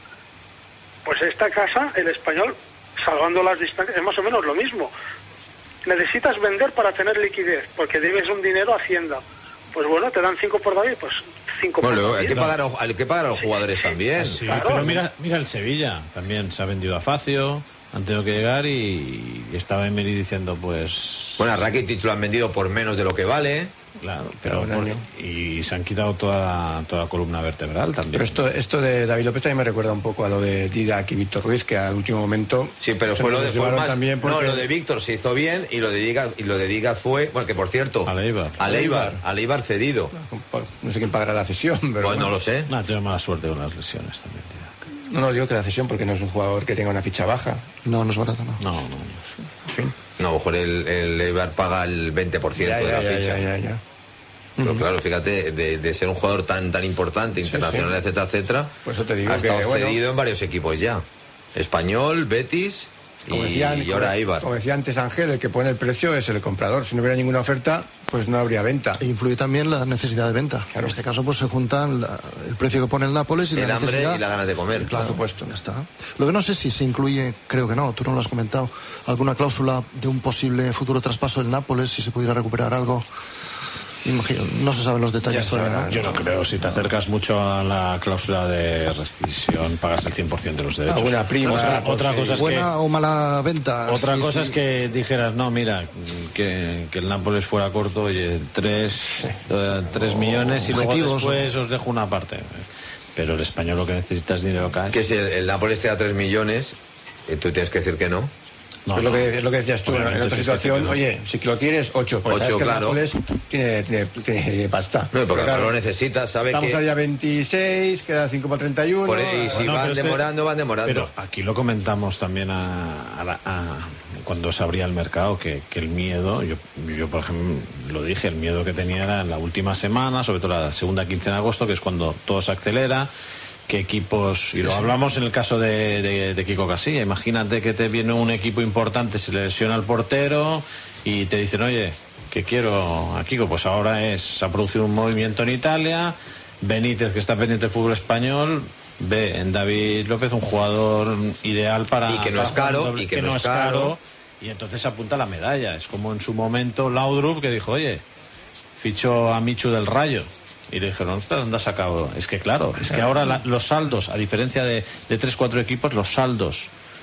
Pues esta casa, el Español, salvando las distancias, es más o menos lo mismo. Necesitas vender para tener liquidez, porque debes un dinero a Hacienda. Pues bueno, te dan cinco por David, pues cinco bueno, por David. Hay que pagar a, hay que pagar a los sí, jugadores sí, también. Sí, claro. Pero mira, mira el Sevilla, también se ha vendido a Facio, han tenido que llegar y, y estaba Emery diciendo pues... Bueno, a Rakitic lo han vendido por menos de lo que vale. Claro, pero por, y se han quitado toda, toda la columna vertebral también. Pero esto, esto de David López también me recuerda un poco a lo de Didac y Víctor Ruiz, que al último momento... Sí, pero fue lo de fue más... también porque... No, lo de Víctor se hizo bien y lo de Didac, y lo de Didac fue... Bueno, que por cierto... A Leibar. A Leibar, a Leibar cedido. No sé quién pagará la cesión, pero... Pues bueno. no lo sé. No, tiene mala suerte con las lesiones también, Didac. No, no digo que la cesión porque no es un jugador que tenga una ficha baja. No, no es barato, no. No, no. En fin. No, a lo mejor el, el Eibar paga el veinte por ciento ya, ya, de la ya, ficha. Ya, ya, ya. Pero uh-huh. claro, fíjate, de, de ser un jugador tan tan importante, internacional, sí, sí. etcétera, etcétera, por eso te digo ha que, estado bueno, cedido en varios equipos ya. Español, Betis y, decían, y ahora Eibar. Como decía antes Ángel, el que pone el precio es el comprador. Si no hubiera ninguna oferta, pues no habría venta. E influye también la necesidad de venta. Claro. En este caso, pues se juntan la, el precio que pone el Nápoles y el la hambre necesidad. y la ganas de comer. Claro, por supuesto. Ya está. Lo que no sé si se incluye, creo que no, tú no lo has comentado, alguna cláusula de un posible futuro traspaso del Nápoles, si se pudiera recuperar algo. Imagino, no se saben los detalles todavía, ¿no? Yo no creo, si te acercas mucho a la cláusula de rescisión, pagas el cien por ciento de los derechos. Alguna prima. Otra, otra cosa es buena que, o mala venta. Otra sí, cosa sí. es que dijeras, no, mira, que, que el Nápoles fuera corto, oye, tres, eh, tres o millones y luego después o... os dejo una parte. Pero el Español lo que necesita es dinero cash. Que si el, el Nápoles te da tres millones, eh, tú tienes que decir que no. No, es, no. Lo que, es lo que decías tú, en otra situación, que oye, si lo quieres, ocho. Pues ocho, claro. El tiene, tiene, tiene pasta. No, porque claro, no lo necesitas, sabe estamos que... Estamos al día veintiséis, queda cinco para treinta y uno. Por ahí, si bueno, van demorando, este, van demorando. Pero aquí lo comentamos también a, a, la, a cuando se abría el mercado, que, que el miedo, yo, yo por ejemplo lo dije, el miedo que tenía era en la última semana, sobre todo la segunda quincena de agosto, que es cuando todo se acelera. ¿Qué equipos? Y lo sí, hablamos en el caso de, de, de Kiko Casilla. Imagínate que te viene un equipo importante, se le lesiona el portero y te dicen, oye, que quiero a Kiko. Pues ahora es, se ha producido un movimiento en Italia, Benítez, que está pendiente del fútbol español, ve en David López un jugador ideal para... Y que no es caro, doble, y que, que no, no es caro. caro. Y entonces apunta la medalla. Es como en su momento Laudrup, que dijo, oye, fichó a Michu del Rayo. Y le dijeron, ¿dónde has sacado? Es que claro, es que ahora la, los saldos, a diferencia de, de tres, cuatro equipos, los saldos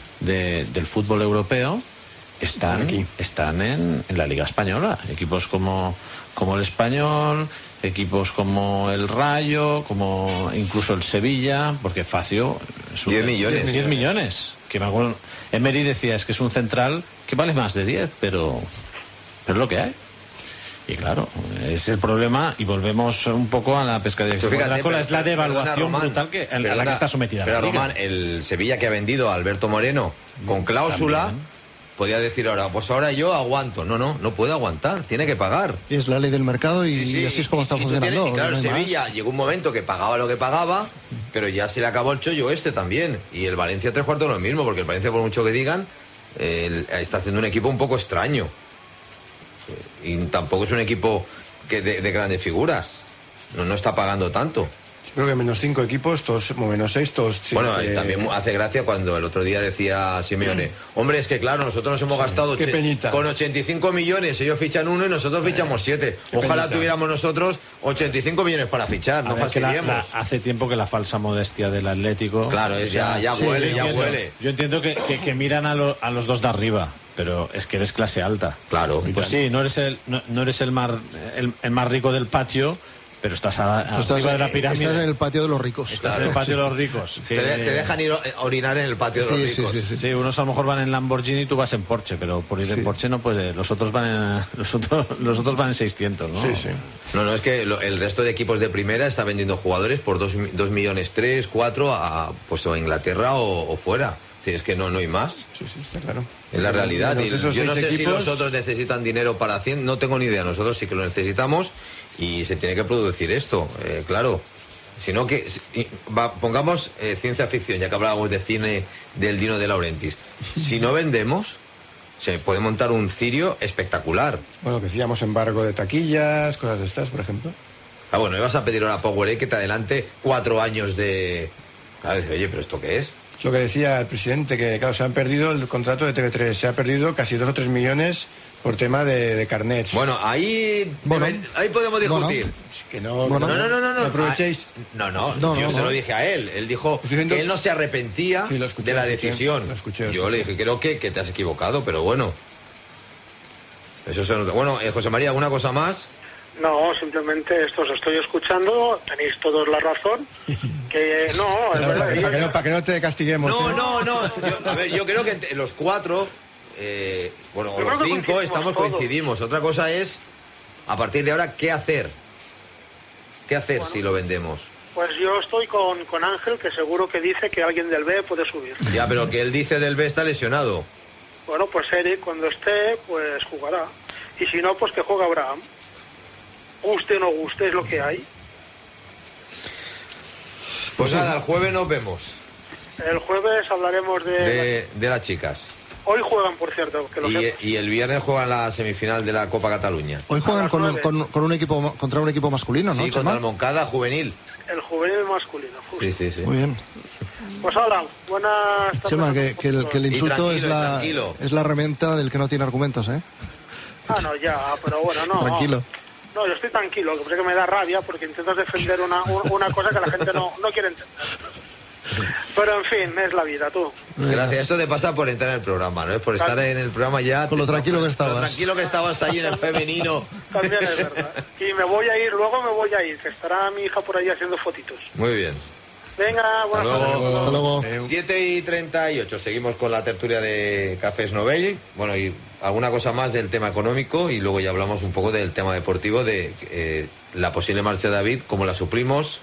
de, del fútbol europeo están aquí, están en, en la Liga Española. Equipos como, como el Español, equipos como el Rayo, como incluso el Sevilla, porque Facio... diez millones. diez millones. Que me acuerdo, Emery decía, es que es un central que vale más de diez, pero, pero es lo que hay. Y claro, es el problema y volvemos un poco a la pescadilla. Fíjate, la cola pero, es la devaluación Román, brutal que, a perdona, la que está sometida. Pero la Liga. Román, el Sevilla que ha vendido a Alberto Moreno con cláusula, también podía decir ahora, pues ahora yo aguanto. No, no, no puede aguantar, tiene que pagar. Es la ley del mercado y, sí, sí, así es como está y funcionando. Tienes, y claro, no el Sevilla más. Llegó un momento que pagaba lo que pagaba, pero ya se le acabó el chollo este también. Y el Valencia tres cuartos lo mismo, porque el Valencia, por mucho que digan, eh, está haciendo un equipo un poco extraño. Y tampoco es un equipo que de, de grandes figuras. No, no está pagando tanto. Creo que menos cinco equipos, todos, o menos seis, todos. Bueno, eh, también hace gracia cuando el otro día decía Simeone, hombre, es que claro, nosotros nos hemos gastado Qué penita. con ochenta y cinco millones, ellos fichan uno y nosotros fichamos siete. Ojalá penita. tuviéramos nosotros ochenta y cinco millones para fichar, A no ver, que la- fastidiemos. la- hace tiempo que la falsa modestia del Atlético. Claro, es ya, ya Sí, huele, yo ya entiendo- huele. Yo entiendo que, que, que miran a, lo- a los dos de arriba, pero es que eres clase alta. Claro. Pues sí, no eres el, no, no eres el más, el, el más rico del patio, pero estás a, a- Tú estás, arriba de la pirámide. estás en el patio de los ricos. Estás Claro. en el patio de los ricos. Te, de- te dejan ir a orinar en el patio de los Sí, sí, ricos. sí, sí. Sí, unos a lo mejor van en Lamborghini y tú vas en Porsche, pero por ir Sí. en Porsche no puede. Los otros van en, los otros, los otros van en seiscientos, ¿no? Sí, sí. No, no, es que lo- el resto de equipos de primera está vendiendo jugadores por dos, mi- dos millones tres, cuatro a pues a Inglaterra o, o fuera. Sí, es que no, no hay más. Sí, sí, está claro. Es la realidad. Menos Y esos yo no sé seis si equipos, los otros necesitan dinero para cien, no tengo ni idea. Nosotros sí que lo necesitamos y se tiene que producir esto, eh, claro. Si no que si- va- pongamos eh, ciencia ficción, ya que hablábamos de cine del Dino de Laurentiis. Si no vendemos, se puede montar un cirio espectacular. Bueno, que decíamos embargo de taquillas, cosas de estas, por ejemplo. Ah, bueno, ibas a pedir ahora a Powerade que te adelante cuatro años de... Claro, dice, oye, ¿pero esto qué es? Lo que decía el presidente, que claro, se han perdido el contrato de T V tres, se ha perdido casi dos o tres millones por tema de, de carnets. Bueno, ahí, Bueno. ahí podemos Bueno. discutir. que no, Bueno. No, no, no, no, no. aprovechéis. Ah, No, no, No, yo no, se no. lo dije a él. Él dijo Estoy diciendo- que él no se arrepentía Sí, lo escuché, de la lo escuché, decisión. lo escuché, lo Yo le escuché. dije, creo que, que te has equivocado, pero bueno. Eso se nota. Bueno, eh, José María, ¿alguna cosa más? No, simplemente esto os estoy escuchando, tenéis todos la razón, que no, es Para, verdad. que, yo- para que no, para que no te castiguemos. No, ¿eh? no, no. Yo, a ver, yo creo que entre los cuatro, eh, bueno, o Yo creo los que cinco, coincidimos estamos todos. coincidimos. Otra cosa es, a partir de ahora, ¿qué hacer? ¿Qué hacer Bueno. si lo vendemos? Pues yo estoy con, con Ángel, que seguro que dice que alguien del B puede subir. Ya, pero que él dice del B está lesionado. Bueno, pues Eric, cuando esté, pues jugará. Y si no, pues que juegue Abraham. Guste o no guste, es lo que hay. Pues nada, el jueves nos vemos. El jueves hablaremos de... De, de las chicas. Hoy juegan, por cierto, que lo Y, sepas. y el viernes juegan la semifinal de la Copa Cataluña. Hoy A juegan las con, nueve. con- con un equipo ma- contra un equipo masculino, ¿no, Sí, contra Chema? el Moncada juvenil. El juvenil masculino, justo. Sí, sí, sí. Muy bien. Pues hola, buenas tardes. Chema, que, que el, que el Y insulto tranquilo, es y la, tranquilo. es la herramienta del que no tiene argumentos, ¿eh? Ah, no, ya, pero bueno, no. Tranquilo. No, yo estoy tranquilo, lo que pasa es que me da rabia porque intentas defender una, un- una cosa que la gente no, no quiere entender. Pero en fin, es la vida, tú. Gracias. Esto te pasa por entrar en el programa, ¿no? Es por estar en el programa ya. Con lo te- tranquilo que estabas. Lo tranquilo que estabas ahí en el femenino. También es verdad. Y me voy a ir, luego me voy a ir, que estará mi hija por ahí haciendo fotitos. Muy bien. Venga, buenas Hasta tardes. luego. Hasta luego. Eh, siete y treinta y ocho. Seguimos con la tertulia de Cafés Novelli. Bueno, y alguna cosa más del tema económico y luego ya hablamos un poco del tema deportivo, de eh, la posible marcha de David, cómo la suplimos.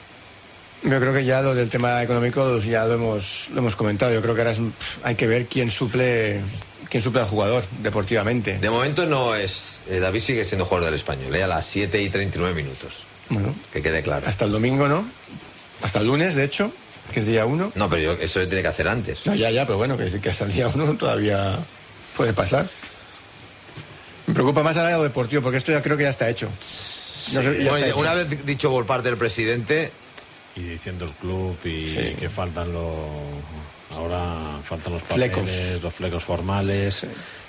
Yo creo que ya lo del tema económico ya lo hemos, lo hemos comentado. Yo creo que ahora es- hay que ver quién suple quién suple al jugador deportivamente. De momento no es... eh, David sigue siendo jugador del Español, ¿eh? A las siete y treinta y nueve minutos. Bueno, Que quede claro. hasta el domingo, ¿no? Hasta el lunes, de hecho, que es día uno. No, pero yo- eso se tiene que hacer antes. No, ya, ya, pero bueno, que, que hasta el día uno todavía puede pasar. Me preocupa más ahora lo deportivo, porque esto ya creo que ya está hecho. No sé, ya Bueno, está una hecho. vez dicho por parte del presidente, Y diciendo el club y Sí. que faltan los... Ahora faltan los papeles, Flecos. los flecos formales.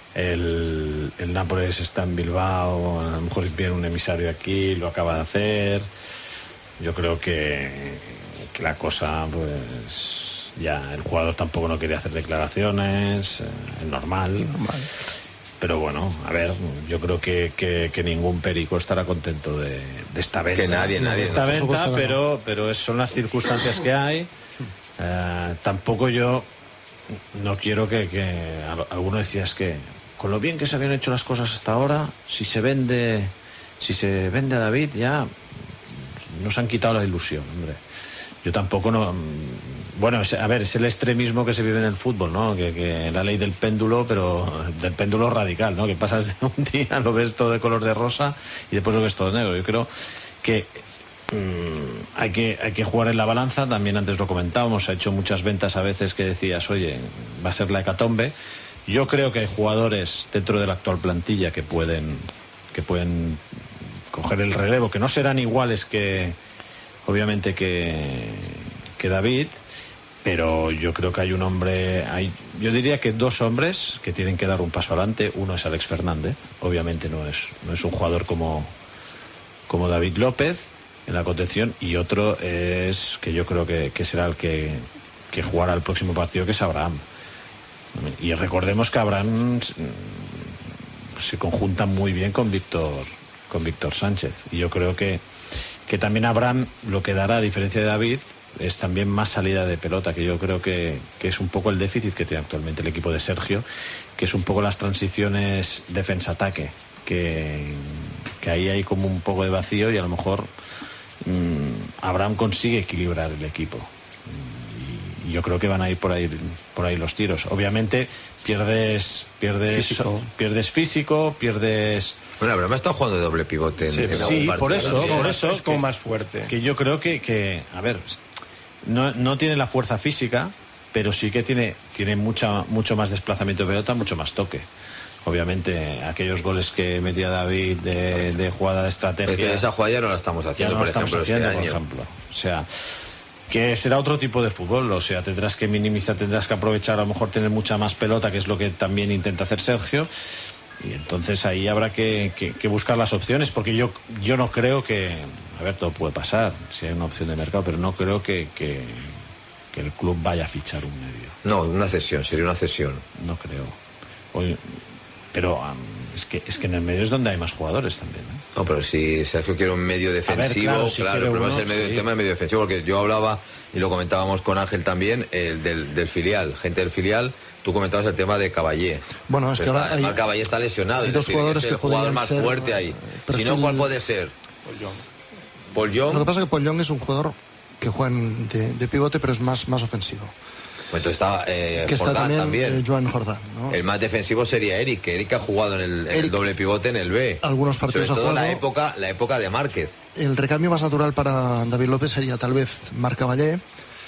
El, el Nápoles está en Bilbao, a lo mejor viene un emisario aquí, lo acaba de hacer. Yo creo que, que la cosa, pues, ya el jugador tampoco no quería hacer declaraciones, eh, es normal. Normal. Pero bueno, a ver, yo creo que, que, que ningún perico estará contento de, de esta venta. Que nadie, nadie, De esta no, por venta, supuesto que no. pero, pero es- son las circunstancias que hay. Eh, tampoco yo no quiero que, que al- alguno decía es que con lo bien que se habían hecho las cosas hasta ahora, si se vende, si se vende a David ya nos han quitado la ilusión, hombre. Yo tampoco no... Bueno, es- a ver, es el extremismo que se vive en el fútbol, ¿no? Que, que la ley del péndulo, pero del péndulo radical, ¿no? Que pasas de un día, lo ves todo de color de rosa y después lo ves todo negro. Yo creo que mm, hay que hay que jugar en la balanza. También antes lo comentábamos, se ha hecho muchas ventas a veces que decías, oye, va a ser la hecatombe. Yo creo que hay jugadores dentro de la actual plantilla que pueden que pueden coger el relevo, que no serán iguales que obviamente que, que David, pero yo creo que hay un hombre, hay, yo diría que dos hombres que tienen que dar un paso adelante. Uno es Alex Fernández, obviamente no es, no es un jugador como, como David López en la contención, y otro es que yo creo que, que será el que, que jugará el próximo partido, que es Abraham. Y recordemos que Abraham se conjunta muy bien con Víctor con Víctor Sánchez, y yo creo que, que también Abraham lo que dará, a diferencia de David, es también más salida de pelota, que yo creo que, que es un poco el déficit que tiene actualmente el equipo de Sergio, que es un poco las transiciones defensa-ataque, que, que ahí hay como un poco de vacío, y a lo mejor mmm, Abraham consigue equilibrar el equipo, y, y yo creo que van a ir por ahí por ahí los tiros. Obviamente pierdes pierdes físico, pierdes físico pierdes Bueno, Abraham ha estado jugando de doble pivote en, sí, en sí, algún por partido. eso, por eso es como que, más fuerte. Que yo creo que, que a ver, no, no tiene la fuerza física, pero sí que tiene tiene mucha mucho más desplazamiento de pelota, mucho más toque. Obviamente, aquellos goles que metía David de, de jugada de estrategia, es que esa jugada ya no la estamos haciendo, ya no por la estamos ejemplo, haciendo, este por año. ejemplo. O sea, que será otro tipo de fútbol, o sea, tendrás que minimizar, tendrás que aprovechar, a lo mejor tener mucha más pelota, que es lo que también intenta hacer Sergio, y entonces ahí habrá que, que, que buscar las opciones, porque yo yo no creo que, a ver, todo puede pasar, si hay una opción de mercado, pero no creo que, que, que el club vaya a fichar un medio. No, una cesión, sería una cesión. No creo. Hoy, pero um, es que es que en el medio es donde hay más jugadores también, ¿eh? No, pero si Sergio quiere un medio defensivo, ver, claro, si claro, el quiere problema uno, es el, medio, sí. el tema del medio defensivo, porque yo hablaba, y lo comentábamos con Ángel también, el del, del filial, gente del filial, tú comentabas el tema de Caballé. Bueno, es que Pues ahora además hay- Caballé está lesionado, hay es dos decir, jugadores es el que jugador podrían más ser, fuerte ahí. eh, Si perfil- no, ¿cuál puede ser? Paul Young. Lo que pasa es que Paul Young es un jugador que juega en- de, de pivote, pero es más, más ofensivo. Pues entonces está eh, que está Jordán también, también. eh, Joan Jordán, ¿no? El más defensivo sería Eric, que Eric ha jugado en el, en el Eric, doble pivote en el B. algunos partidos Sobre ha todo la jugado. época, la época de Márquez. El recambio más natural para David López sería tal vez Marc Caballé,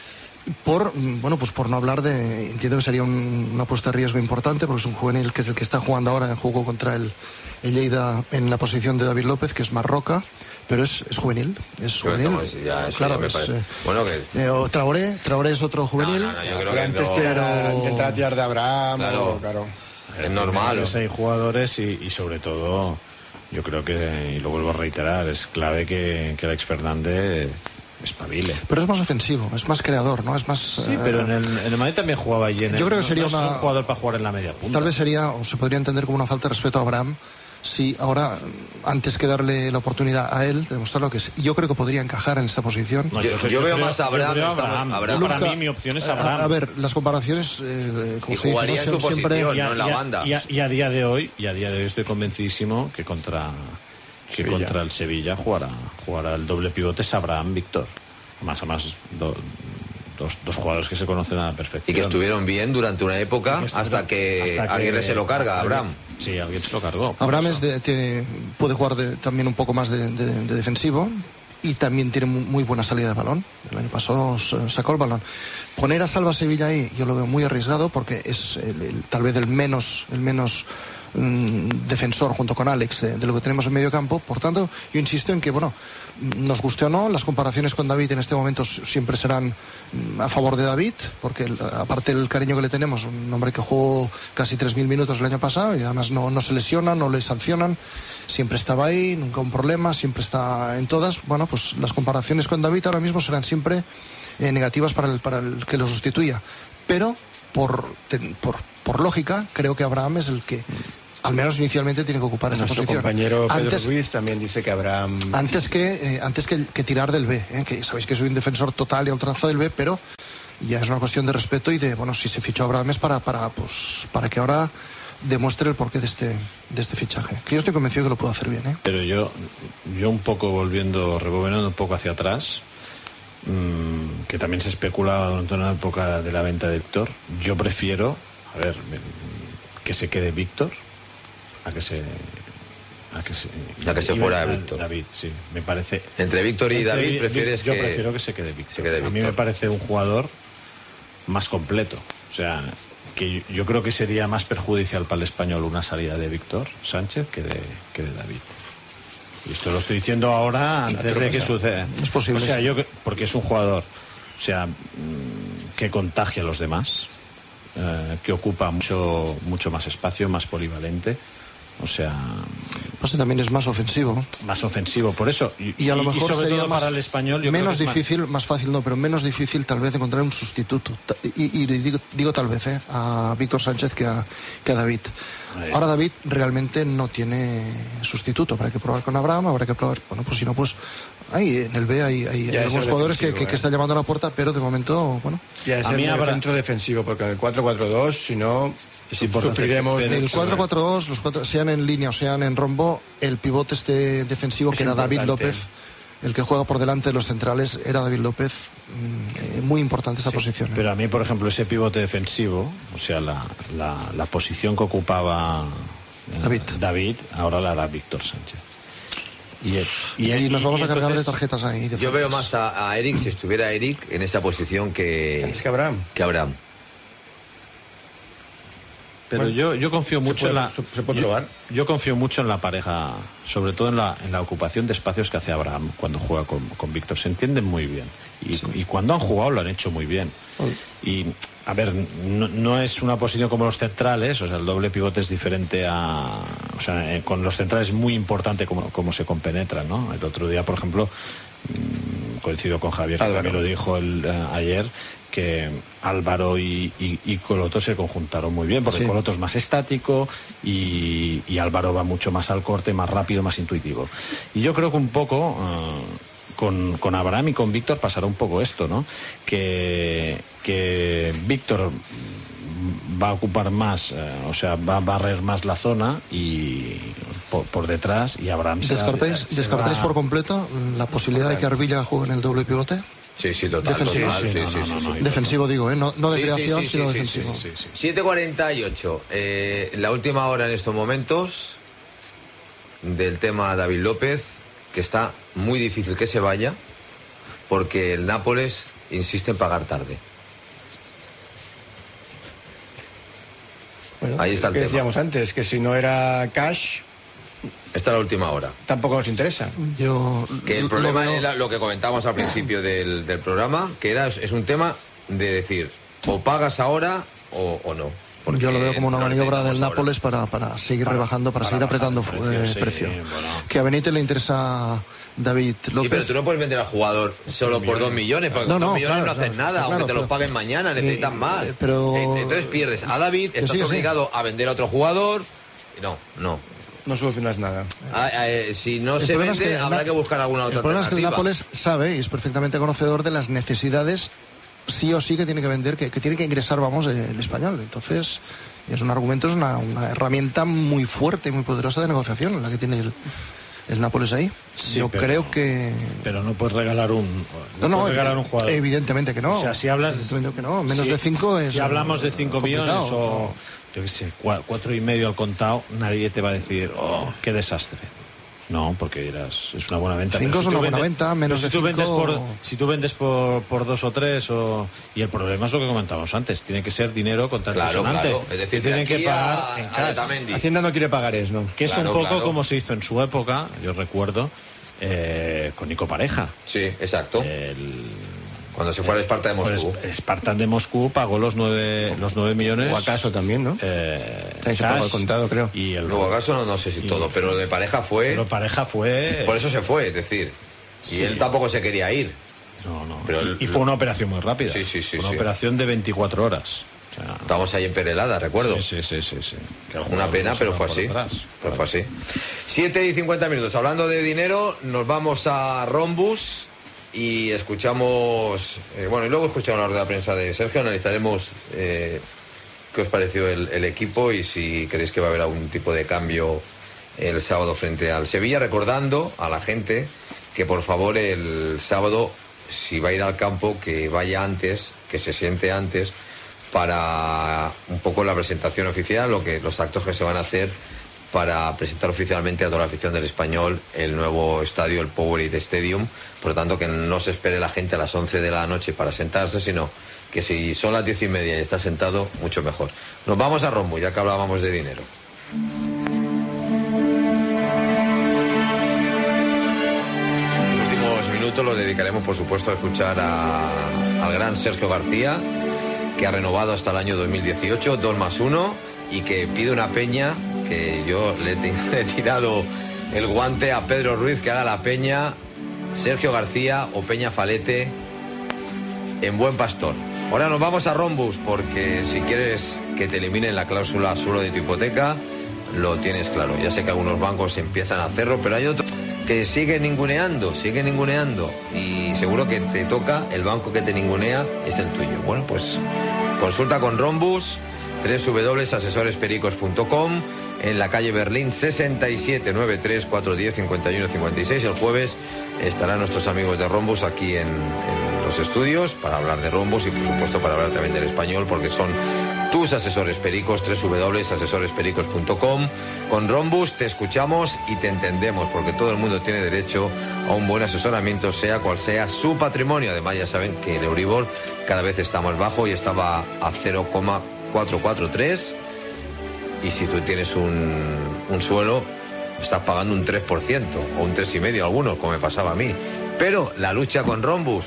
por mm, bueno pues por no hablar de, entiendo que sería un- una apuesta de riesgo importante, porque es un juvenil que es el que está jugando ahora, jugó contra el, el Lleida en la posición de David López, que es Marroca, pero es, es juvenil, es Pero juvenil. no, eso ya- eso claro, ya me es, parece. eh, Bueno, que eh, o Traoré, Traoré es otro juvenil. No, no, no, yo creo Pero que antes no. que era Pero- intentar tirar de Abraham, Claro. o- claro. es normal. Entonces hay jugadores y, y sobre todo yo creo que, y lo vuelvo a reiterar, es clave que, que Alex Fernández espabile. Pero es más ofensivo, es más creador, ¿no? Es más. Sí, eh, pero en el, en el Madrid también jugaba allí. En Yo el- creo que no- sería no es una- un jugador para jugar en la media punta. Tal vez sería, o se podría entender como una falta de respeto a Abraham, si ahora, antes que darle la oportunidad a él de demostrar lo que es, yo creo que podría encajar en esta posición. No, Yo- yo veo más a Abraham, yo veo a estamos- Abraham. Abraham. Yo, para Nunca- mí mi opción es a- Abraham. A, ver, las comparaciones, eh, como Y se dice, jugaría ¿no? en su siempre. posición. y a, no en la y a- banda. y a- y a día de hoy y a día de hoy estoy convencidísimo que contra que Sevilla. contra el Sevilla jugará jugará el doble pivote es Abraham Víctor, más a más do- dos, dos jugadores que se conocen a la perfección Y que estuvieron bien durante una época Y que estuvieron- hasta que hasta que- Aguirre se lo carga, hasta- Abraham. Sí, alguien se lo cargó. Abraham Por es eso. de- tiene- puede jugar de- también un poco más de, de- de defensivo y también tiene muy, muy buena salida de balón. El año pasado s- sacó el balón. Poner a Salva Sevilla ahí yo lo veo muy arriesgado porque es el- el- tal vez el menos el menos mm, defensor junto con Alex de, de lo que tenemos en medio campo. Por tanto, yo insisto en que, bueno, nos guste o no, las comparaciones con David en este momento s- siempre serán mm, a favor de David, porque el- aparte del cariño que le tenemos, un hombre que jugó casi tres mil minutos el año pasado y además no, no se lesiona, no le sancionan, siempre estaba ahí, nunca un problema, siempre está en todas. Bueno, pues las comparaciones con David ahora mismo serán siempre eh, negativas para el, para el que lo sustituya. Pero, por, ten- por, por lógica, creo que Abraham es el que, al menos inicialmente, tiene que ocupar esa Nuestro posición. compañero Pedro Antes, Ruiz también dice que Abraham... antes que, eh, antes que, que tirar del B, ¿eh? Que sabéis que soy un defensor total y a ultranza del B, pero ya es una cuestión de respeto y de, bueno, si se fichó a Abraham es para, para, pues, para que ahora demuestre el porqué de este, de este fichaje. Que yo estoy convencido que lo puedo hacer bien, ¿eh? Pero yo, yo un poco volviendo, rebobinando un poco hacia atrás, mmm, que también se especulaba durante una época de la venta de Víctor, yo prefiero, a ver, me- que se quede Víctor a que se... A que se, A que se y- fuera a- Víctor. David, sí, me parece... Entre Víctor y Entre David Vi- prefieres yo que... prefiero que se quede Víctor. se quede A mí Víctor. me parece un jugador más completo. O sea, que yo creo que sería más perjudicial para el español una salida de Víctor Sánchez que de, que de David. Y esto lo estoy diciendo ahora antes de que suceda. Es posible. O sea, yo porque es un jugador, o sea, que contagia a los demás, eh, que ocupa mucho mucho más espacio, más polivalente. O sea, pues también es más ofensivo. Más ofensivo, por eso. Y, y a lo y, mejor y sobre sería todo más, para el español, yo menos creo que es difícil, más... más fácil no, pero menos difícil tal vez encontrar un sustituto. Y, y digo, digo tal vez, ¿eh? A Víctor Sánchez que a, que a David. Ahora David realmente no tiene sustituto. Habrá que probar con Abraham, habrá que probar. Bueno, pues si no, pues ahí en el B hay, hay, hay algunos jugadores que, que, ¿eh? que están llamando a la puerta, pero de momento, bueno. Ya es a mí el habrá... centro defensivo, porque en el cuatro cuatro dos, si no. Sí, sufriremos. El cuatro cuatro dos, los cuatro, sean en línea o sean en rombo, el pivote este defensivo, es que era importante. David López, el que juega por delante de los centrales, era David López. Eh, muy importante esta sí, posición. ¿eh? Pero a mí, por ejemplo, ese pivote defensivo, o sea, la, la, la posición que ocupaba eh, David. David, ahora la hará Víctor Sánchez. Y, el, y, y nos vamos y a cargar entonces, de tarjetas ahí. De yo veo más a, a Eric, si estuviera Eric, en esa posición que... Es que Abraham. Que Abraham. Pero bueno, yo, yo confío mucho puede, en la se puede probar. Yo, yo confío mucho en la pareja, sobre todo en la, en la ocupación de espacios que hace Abraham cuando juega con, con Víctor. Se entienden muy bien y, sí. y cuando han jugado lo han hecho muy bien. Y a ver, no, no es una posición como los centrales, o sea, el doble pivote es diferente a, o sea, eh, con los centrales es muy importante cómo, cómo se compenetran, ¿no? El otro día, por ejemplo, mmm, coincido con Javier, que Álvaro. también lo dijo el, eh, ayer, que Álvaro y, y, y Coloto se conjuntaron muy bien, porque sí. Coloto es más estático y, y Álvaro va mucho más al corte, más rápido, más intuitivo. Y yo creo que un poco uh, con, con Abraham y con Víctor pasará un poco esto, ¿no? Que, que Víctor va a ocupar más, uh, o sea, va a barrer más la zona y por, por detrás, y Abraham se ¿Descartáis, va, se ¿descartáis va... por completo la posibilidad de que Arvilla juegue en el doble pivote? Sí, sí, total. Defensivo, total, sí, sí, no, sí, no, sí, no, sí, no, sí. defensivo digo, ¿eh? No, no de sí, creación, sí, sí, sino sí, defensivo. Sí, sí, sí, sí. siete cuarenta y ocho. Eh, la última hora en estos momentos del tema David López, que está muy difícil que se vaya, porque el Nápoles insiste en pagar tarde. Bueno, ahí está el que tema. Decíamos antes, que si no era cash... Esta es la última hora. Tampoco nos interesa. Yo que el problema veo... era lo que comentábamos al principio del, del programa, que era es un tema de decir, o pagas ahora o, o no. Yo lo veo como una no maniobra del Nápoles para, para seguir para, rebajando, para, para seguir apretando precio. Eh, sí, precio. Bueno. Que a Benítez le interesa David López. Sí, pero tú no puedes vender al jugador solo por dos millones, porque no, con no, dos millones claro, no hacen claro, nada, claro, aunque te pero, los paguen mañana, necesitan eh, más. Pero... Entonces pierdes a David, estás sí, obligado sí. a vender a otro jugador. No, no. No solucionas nada. Ah, eh, si no el se vende, es que habrá la... que buscar alguna otra alternativa. El problema alternativa. es que el Nápoles sabe y es perfectamente conocedor de las necesidades, sí o sí, que tiene que vender, que, que tiene que ingresar, vamos, el español. Entonces, es un argumento, es una, una herramienta muy fuerte y muy poderosa de negociación la que tiene el, el Nápoles ahí. Sí, Yo pero, creo que... Pero no puedes regalar un, no, no, puedes regalar un jugador. Evidentemente que no. O sea, si hablas... Que no. Menos si, de cinco es... Si hablamos de cinco millones o... No. Yo qué sé, cuatro y medio al contado, nadie te va a decir, oh, qué desastre. No, porque dirás, es una buena venta. Cinco es si una vendes, buena venta, menos si de tú cinco... vendes por, si tú vendes por, por dos o tres, o... y el problema es lo que comentábamos antes, tiene que ser dinero contratacionante. Claro, claro. Es decir, tienen que pagar a, en cash. Hacienda no quiere pagar eso, ¿no? Que claro, es un poco claro. como se hizo en su época, yo recuerdo, eh, con Nico Pareja. Sí, exacto. El... Cuando se fue al Sparta de Moscú. Pues Spartan de Moscú pagó los nueve, los nueve millones. O acaso también, ¿no? Eh, También se pagó el contado, creo. Y el Luego acaso no, no sé si y, todo, pero lo de Pareja fue... Pero Pareja fue... Por eso se fue, es decir. Y sí. él tampoco se quería ir. No, no. Pero y, el, y fue una operación muy rápida. Sí, sí, sí. Una sí. operación de veinticuatro horas. O sea, Estamos ahí en Perelada, recuerdo. Sí, sí, sí, sí, sí. Una pena, pero fue así. Atrás, pero fue así. siete y cincuenta minutos. Hablando de dinero, nos vamos a Rombus y escuchamos... Eh, bueno, y luego escuchamos la rueda de prensa de Sergio. Analizaremos eh, qué os pareció el, el equipo y si creéis que va a haber algún tipo de cambio el sábado frente al Sevilla. Recordando a la gente que, por favor, el sábado, si va a ir al campo, que vaya antes, que se siente antes, para un poco la presentación oficial, lo que los actos que se van a hacer para presentar oficialmente a toda la afición del Español el nuevo estadio, el Powerade Stadium. Por lo tanto, que no se espere la gente a las once de la noche para sentarse, sino que si son las diez y media y está sentado, mucho mejor. Nos vamos a Rombo, ya que hablábamos de dinero. minuto lo dedicaremos, por supuesto, a escuchar a, al gran Sergio García, que ha renovado hasta el año dos mil dieciocho, dos más uno, y que pide una peña, que yo le, le he tirado el guante a Pedro Ruiz, que haga la peña Sergio García o Peña Falete en Buen Pastor. Ahora nos vamos a Rombus, porque si quieres que te eliminen la cláusula suelo de tu hipoteca, lo tienes claro. Ya sé que algunos bancos empiezan a hacerlo, pero hay otros que siguen ninguneando, siguen ninguneando, y seguro que te toca, el banco que te ningunea es el tuyo. Bueno, pues consulta con Rombus, doble u doble u doble u punto asesores pericos punto com, en la calle Berlín sesenta y siete, noventa y tres, cuatrocientos diez, cincuenta y uno cincuenta y seis. El jueves estarán nuestros amigos de Rombus aquí en, en los estudios para hablar de Rombus y por supuesto para hablar también del español, porque son tus asesores pericos, doble u doble u doble u punto asesores pericos punto com. Con Rombus te escuchamos y te entendemos, porque todo el mundo tiene derecho a un buen asesoramiento, sea cual sea su patrimonio. Además, ya saben que el Euribor cada vez está más bajo y estaba a cero coma cuatrocientos cuarenta y tres, y si tú tienes un, un suelo estás pagando un tres por ciento o un tres coma cinco por ciento algunos, como me pasaba a mí. Pero la lucha con Rombus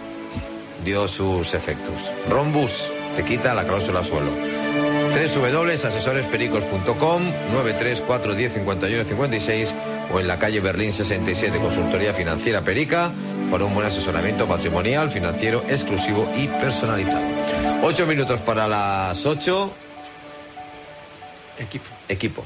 dio sus efectos. Rombus te quita la cláusula suelo. doble u doble u doble u punto asesores pericos punto com, noventa y tres, cuatrocientos diez, cincuenta y uno cincuenta y seis, o en la calle Berlín sesenta y siete, Consultoría Financiera Perica, para un buen asesoramiento patrimonial, financiero, exclusivo y personalizado. Ocho minutos para las ocho. Equipo. Equipo.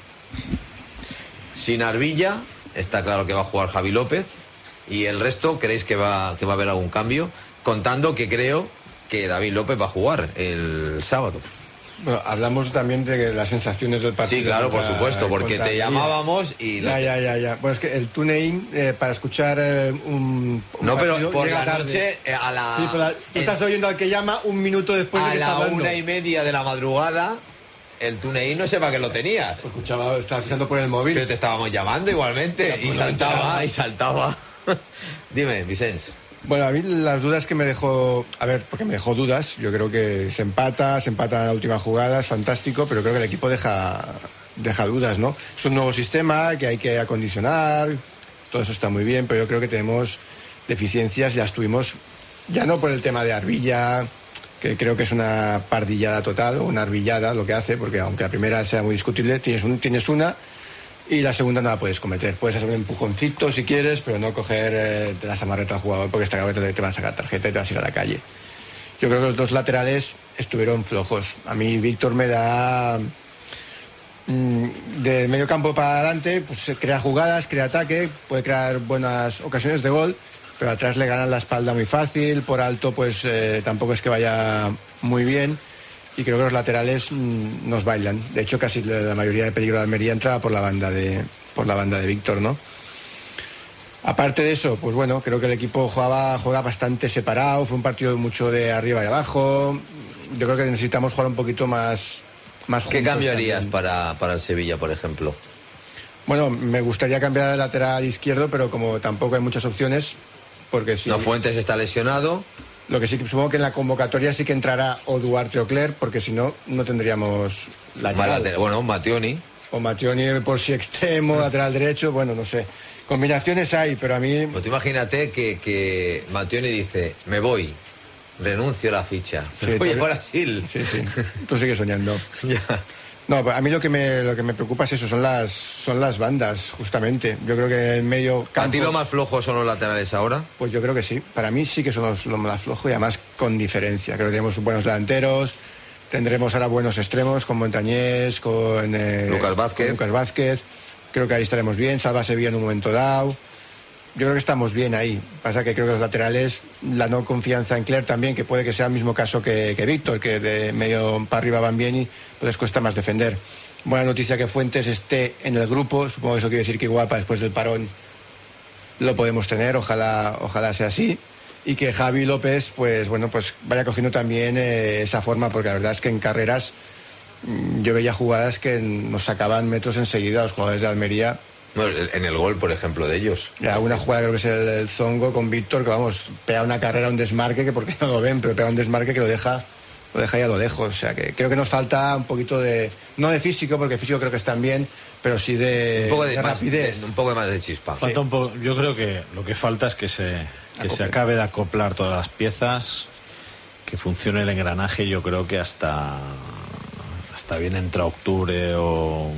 Sin Arbilla, está claro que va a jugar Javi López, y el resto, ¿creéis que va, que va a haber algún cambio? Contando que creo que David López va a jugar el sábado. Bueno, hablamos también de las sensaciones del partido. Sí, claro, contra, por supuesto, porque te llamábamos y... Ya, ya, ya, ya. Bueno, es que el TuneIn, eh, para escuchar eh, un, un No, pero por llega la tarde. noche, eh, a la... Sí, la, tú en, estás oyendo al que llama un minuto después a de que la está hablando. una y media de la madrugada, el TuneIn no sepa que lo tenías. Lo escuchaba, estaba escuchando por el móvil. Pero te estábamos llamando igualmente, Pero, y pues, saltaba, no y saltaba. Dime, Vicens. Bueno, a mí las dudas que me dejó, a ver, porque me dejó dudas, yo creo que se empata, se empata en la última jugada, es fantástico, pero creo que el equipo deja, deja dudas, ¿no? Es un nuevo sistema que hay que acondicionar, todo eso está muy bien, pero yo creo que tenemos deficiencias, ya estuvimos, ya no por el tema de Arbilla, que creo que es una pardillada total, o una arbillada lo que hace, porque aunque la primera sea muy discutible, tienes, un, tienes una, y la segunda no la puedes cometer. Puedes hacer un empujoncito si quieres, pero no coger eh, de la samarreta al jugador, porque esta cabeza te van a sacar tarjeta y te vas a ir a la calle. Yo creo que los dos laterales estuvieron flojos. A mí Víctor me da... Mmm, de medio campo para adelante, pues crea jugadas, crea ataque, puede crear buenas ocasiones de gol, pero atrás le ganan la espalda muy fácil, por alto pues eh, tampoco es que vaya muy bien. Y creo que los laterales mmm, nos bailan. De hecho, casi la mayoría de peligro de Almería entraba por la banda de por la banda de Víctor, ¿no? Aparte de eso, pues bueno, creo que el equipo jugaba, juega bastante separado. Fue un partido mucho de arriba y abajo. Yo creo que necesitamos jugar un poquito más, más ¿Qué juntos cambiarías también. para, para el Sevilla, por ejemplo? Bueno, me gustaría cambiar el lateral izquierdo, pero como tampoco hay muchas opciones, porque si... No, Fuentes está lesionado. Lo que sí que supongo que en la convocatoria sí que entrará o Duarte o Cler, porque si no, no tendríamos lateral. Bueno, Mattioni. O Mattioni por si extremo, lateral derecho, bueno, no sé. Combinaciones hay, pero a mí... Pues tú imagínate que, que Mattioni dice, me voy, renuncio a la ficha. Sí, voy a tú- Brasil. Sí, sí, tú sigues soñando. Ya. No, a mí lo que me lo que me preocupa es eso, son las son las bandas, justamente. Yo creo que el medio campo... ¿A ti lo más flojo son los laterales ahora? Pues yo creo que sí. Para mí sí que son los, los más flojos y además con diferencia. Creo que tenemos buenos delanteros, tendremos ahora buenos extremos con Montañés, con, eh, Lucas Vázquez. con Lucas Vázquez. Creo que ahí estaremos bien. Salva Sevilla en un momento dado. Yo creo que estamos bien ahí. Pasa que creo que los laterales, la no confianza en Cler también, que puede que sea el mismo caso que, que Víctor, que de medio para arriba van bien y pues les cuesta más defender. Buena noticia que Fuentes esté en el grupo. Supongo que eso quiere decir que igual para después del parón lo podemos tener. Ojalá, ojalá sea así. Y que Javi López, pues bueno, pues vaya cogiendo también eh, esa forma, porque la verdad es que en carreras mm, yo veía jugadas que nos sacaban metros enseguida los jugadores de Almería. Bueno, en el gol, por ejemplo, de ellos. Ya, una jugada creo que es el, el Zongo con Víctor, que vamos, pega una carrera, un desmarque, que porque no lo ven, pero pega un desmarque que lo deja, lo deja ya a lo lejos. O sea, que creo que nos falta un poquito de, no de físico, porque físico creo que están bien, pero sí de, Un poco de, de más, rapidez. de- un poco más de chispa. Falta un poco, yo creo que lo que falta es que se que se acabe de acoplar todas las piezas, que funcione el engranaje. Yo creo que hasta hasta bien entra octubre o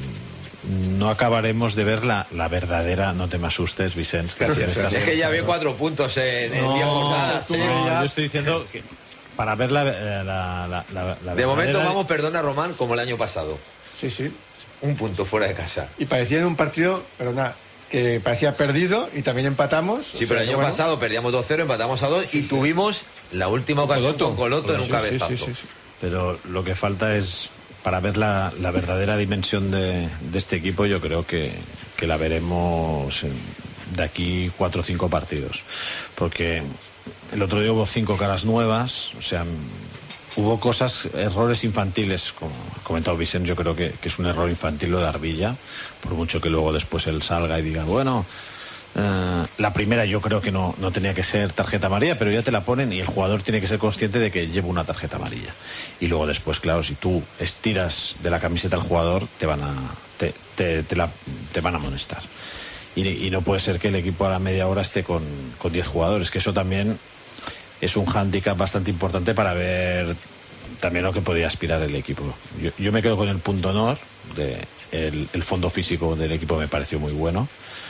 no acabaremos de ver la, la verdadera, no te me asustes, Vicens, que es que ya ve cuatro puntos en, en no, diez jornadas. No, ¿eh? yo estoy diciendo que para ver la, la, la, la, la de verdadera... momento vamos, perdona Román, como el año pasado. Sí, sí. Un punto fuera de casa. Y parecía un partido, perdona, que parecía perdido y también empatamos. Sí, pero el año bueno. pasado perdíamos dos cero, empatamos a dos y tuvimos la última ocasión con Coloto en un sí, cabezazo. Sí, sí, sí, sí. Pero lo que falta es, para ver la, la verdadera dimensión de, de este equipo, yo creo que, que la veremos en, de aquí cuatro o cinco partidos. Porque el otro día hubo cinco caras nuevas, o sea, hubo cosas, errores infantiles, como ha comentado Vicente, yo creo que, que es un error infantil lo de Arbilla, por mucho que luego después él salga y diga, bueno, eh, la primera yo creo que no, no tenía que ser tarjeta amarilla, pero ya te la ponen y el jugador tiene que ser consciente de que lleva una tarjeta amarilla. Y luego después, claro, si tú estiras de la camiseta al jugador, te van a, te, te, te, la, te van a amonestar. Y, y no puede ser que el equipo a la media hora esté con, con diez jugadores, que eso también es un hándicap bastante importante para ver también lo que podía aspirar el equipo. Yo, yo me quedo con el punto honor de el, el fondo físico del equipo me pareció muy bueno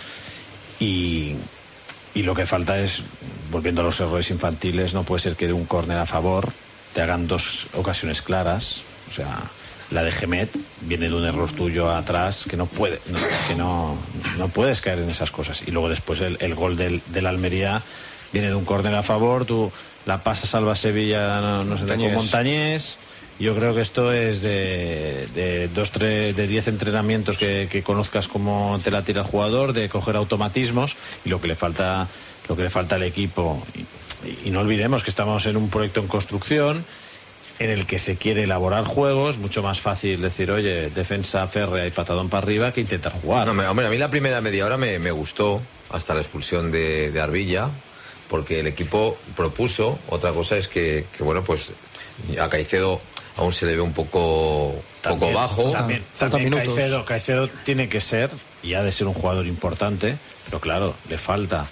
y, y lo que falta es, volviendo a los errores infantiles, no puede ser que de un córner a favor te hagan dos ocasiones claras, o sea, la de Gemet viene de un error tuyo atrás que no puede, no, es que no, no puedes caer en esas cosas. Y luego después el, el gol del, del Almería viene de un córner a favor, tú la pasas al Sevilla, no, no sé, con Montañés. Yo creo que esto es de, de dos, tres, de diez entrenamientos que, que conozcas cómo te la tira el jugador, de coger automatismos y lo que le falta, lo que le falta al equipo. Y, y no olvidemos que estamos en un proyecto en construcción en el que se quiere elaborar juegos, mucho más fácil decir, oye, defensa férrea y patadón para arriba, que intentar jugar. No, hombre, a mí la primera media hora me, me gustó, hasta la expulsión de, de Arbilla, porque el equipo propuso. Otra cosa es que, que bueno, pues a Caicedo aún se le ve un poco, también, poco bajo. También, también Caicedo, Caicedo tiene que ser, y ha de ser un jugador importante, pero claro, le falta.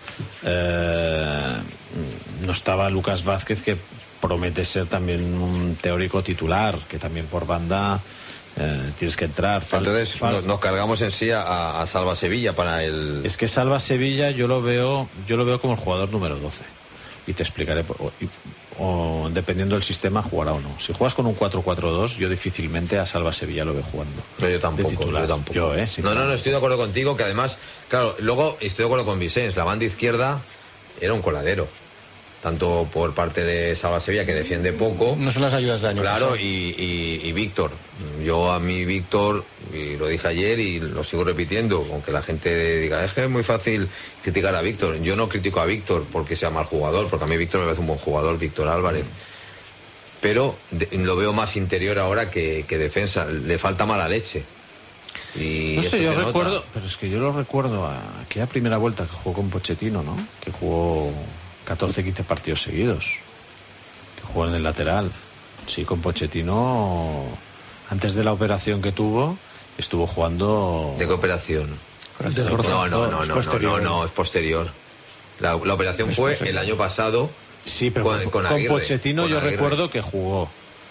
Eh, no estaba Lucas Vázquez, que promete ser también un teórico titular, que también por banda eh, tienes que entrar. Fal, Entonces fal... nos cargamos en sí a, a Salva Sevilla para el... Es que Salva Sevilla yo lo veo yo lo veo como el jugador número doce. Y te explicaré, o, o dependiendo del sistema jugará o no. Si juegas con un cuatro cuatro dos, yo difícilmente a Salva Sevilla lo veo jugando. No, yo tampoco, yo tampoco. Yo, ¿eh? No, no, no, estoy de acuerdo contigo, que además, claro, luego estoy de acuerdo con Vicens, la banda izquierda era un coladero. Tanto por parte de Salva Sevilla, que defiende poco. No son las ayudas de año. Claro, y, y, y Víctor. Yo a mí Víctor, y lo dije ayer y lo sigo repitiendo, aunque la gente diga, es que es muy fácil criticar a Víctor. Yo no critico a Víctor porque sea mal jugador, porque a mí Víctor me parece un buen jugador, Víctor Álvarez. Pero de, lo veo más interior ahora que, que defensa. Le falta mala leche. Y no sé, yo recuerdo, nota. Pero es que yo lo recuerdo a aquella primera vuelta que jugó con Pochettino, ¿no? Que jugó catorce, quince partidos seguidos, que jugó en el lateral. Sí, con Pochettino, antes de la operación que tuvo, estuvo jugando... ¿De qué operación? No, no, no, no, no, no, no, es posterior. La, la operación fue el año pasado. Sí, pero con, con, con, con Aguirre, Pochettino con yo Aguirre. recuerdo que jugó.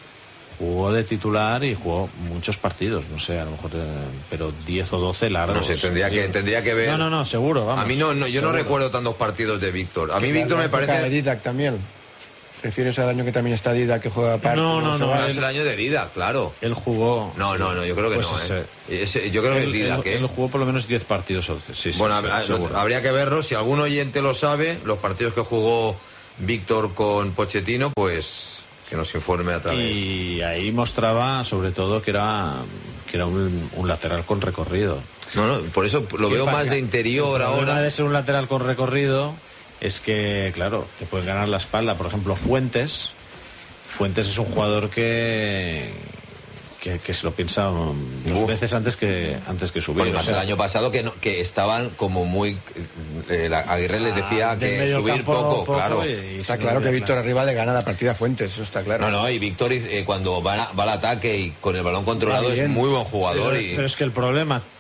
Jugó de titular y jugó muchos partidos, no sé, a lo mejor, eh, pero diez o doce largos. No sé, tendría que, tendría que ver. No, no, no, seguro, vamos. A mí no, no yo seguro. no recuerdo tantos partidos de Víctor. A mí Víctor me parece... Didac también. ¿Refieres al año que también está Didac, que juega aparte? No, no, no. no Él, es el año de Didac, claro. Él jugó... No, no, no, yo creo que pues no, ese, ¿eh? Ese, yo creo él, que es Didac, él, ¿eh? él jugó por lo menos diez partidos. Sí, sí, bueno, sí, a, seguro. habría que verlo. Si algún oyente lo sabe, los partidos que jugó Víctor con Pochettino, pues... que nos informe a través. Y ahí mostraba sobre todo que era que era un, un lateral con recorrido. No, no, por eso lo veo pasa? más de interior ahora. La de ser un lateral con recorrido es que, claro, te pueden ganar la espalda. Por ejemplo, Fuentes. Fuentes es un jugador que que, que se lo piensa dos Uf. veces antes que antes que subir. Bueno, o sea, el año pasado que no, que estaban como muy eh, la, Aguirre les decía ah, que subir poco, poco, claro. Y, y está claro que Víctor arriba le gana la partida a Fuentes, eso está claro. No, no, y Víctor eh, cuando va, va al ataque y con el balón controlado es muy buen jugador. Pero, y... pero es que el problema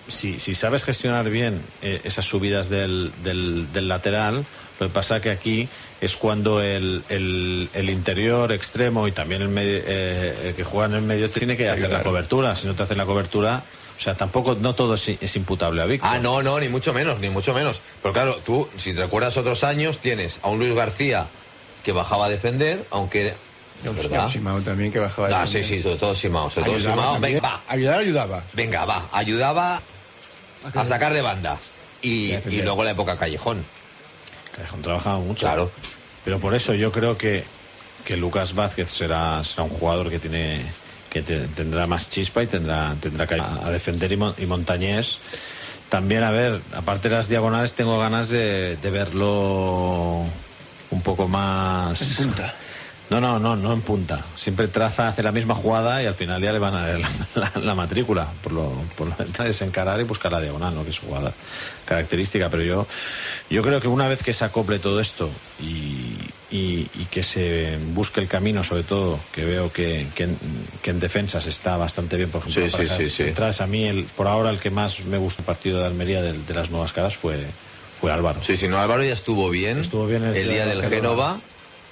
si, si sabes gestionar bien eh, esas subidas del, del, del lateral, lo que pasa que aquí es cuando el, el, el interior extremo y también el, medio, eh, el que juega en el medio tiene que hacer la cobertura. Si no te hacen la cobertura, o sea, tampoco, no todo es, es imputable a Víctor. Ah, no, no, ni mucho menos, ni mucho menos. Pero claro, tú, si te recuerdas otros años, tienes a un Luis García que bajaba a defender, aunque... No, ¿verdad? Simao también que bajaba a defender. Ah, sí, sí, sobre todo Simao. Sobre todo Simao. Venga, va. Ayudar, ayudaba. Venga, va. Ayudaba a sacar de banda. Y, y luego la época Callejón. Callejón trabajaba mucho. Claro. Pero por eso yo creo que, que Lucas Vázquez será, será un jugador que tiene que te, tendrá más chispa y tendrá tendrá que a, a defender y, mon, y Montañés también. A ver, aparte de las diagonales, tengo ganas de, de verlo un poco más en punta. No, no, no, no en punta. Siempre traza, hace la misma jugada y al final ya le van a dar la, la, la matrícula. Por lo, por lo de desencarar y buscar la diagonal, ¿no? Que es su jugada característica. Pero yo, yo creo que una vez que se acople todo esto y, y, y que se busque el camino, sobre todo, que veo que, que, en, que en defensas está bastante bien, por ejemplo, sí, para sí, sí, centrales. sí. A mí, el, por ahora, el que más me gusta el partido de Almería de, de las nuevas caras fue, fue Álvaro. Sí, sí, no, Álvaro ya estuvo bien. Estuvo bien el, el día del Génova.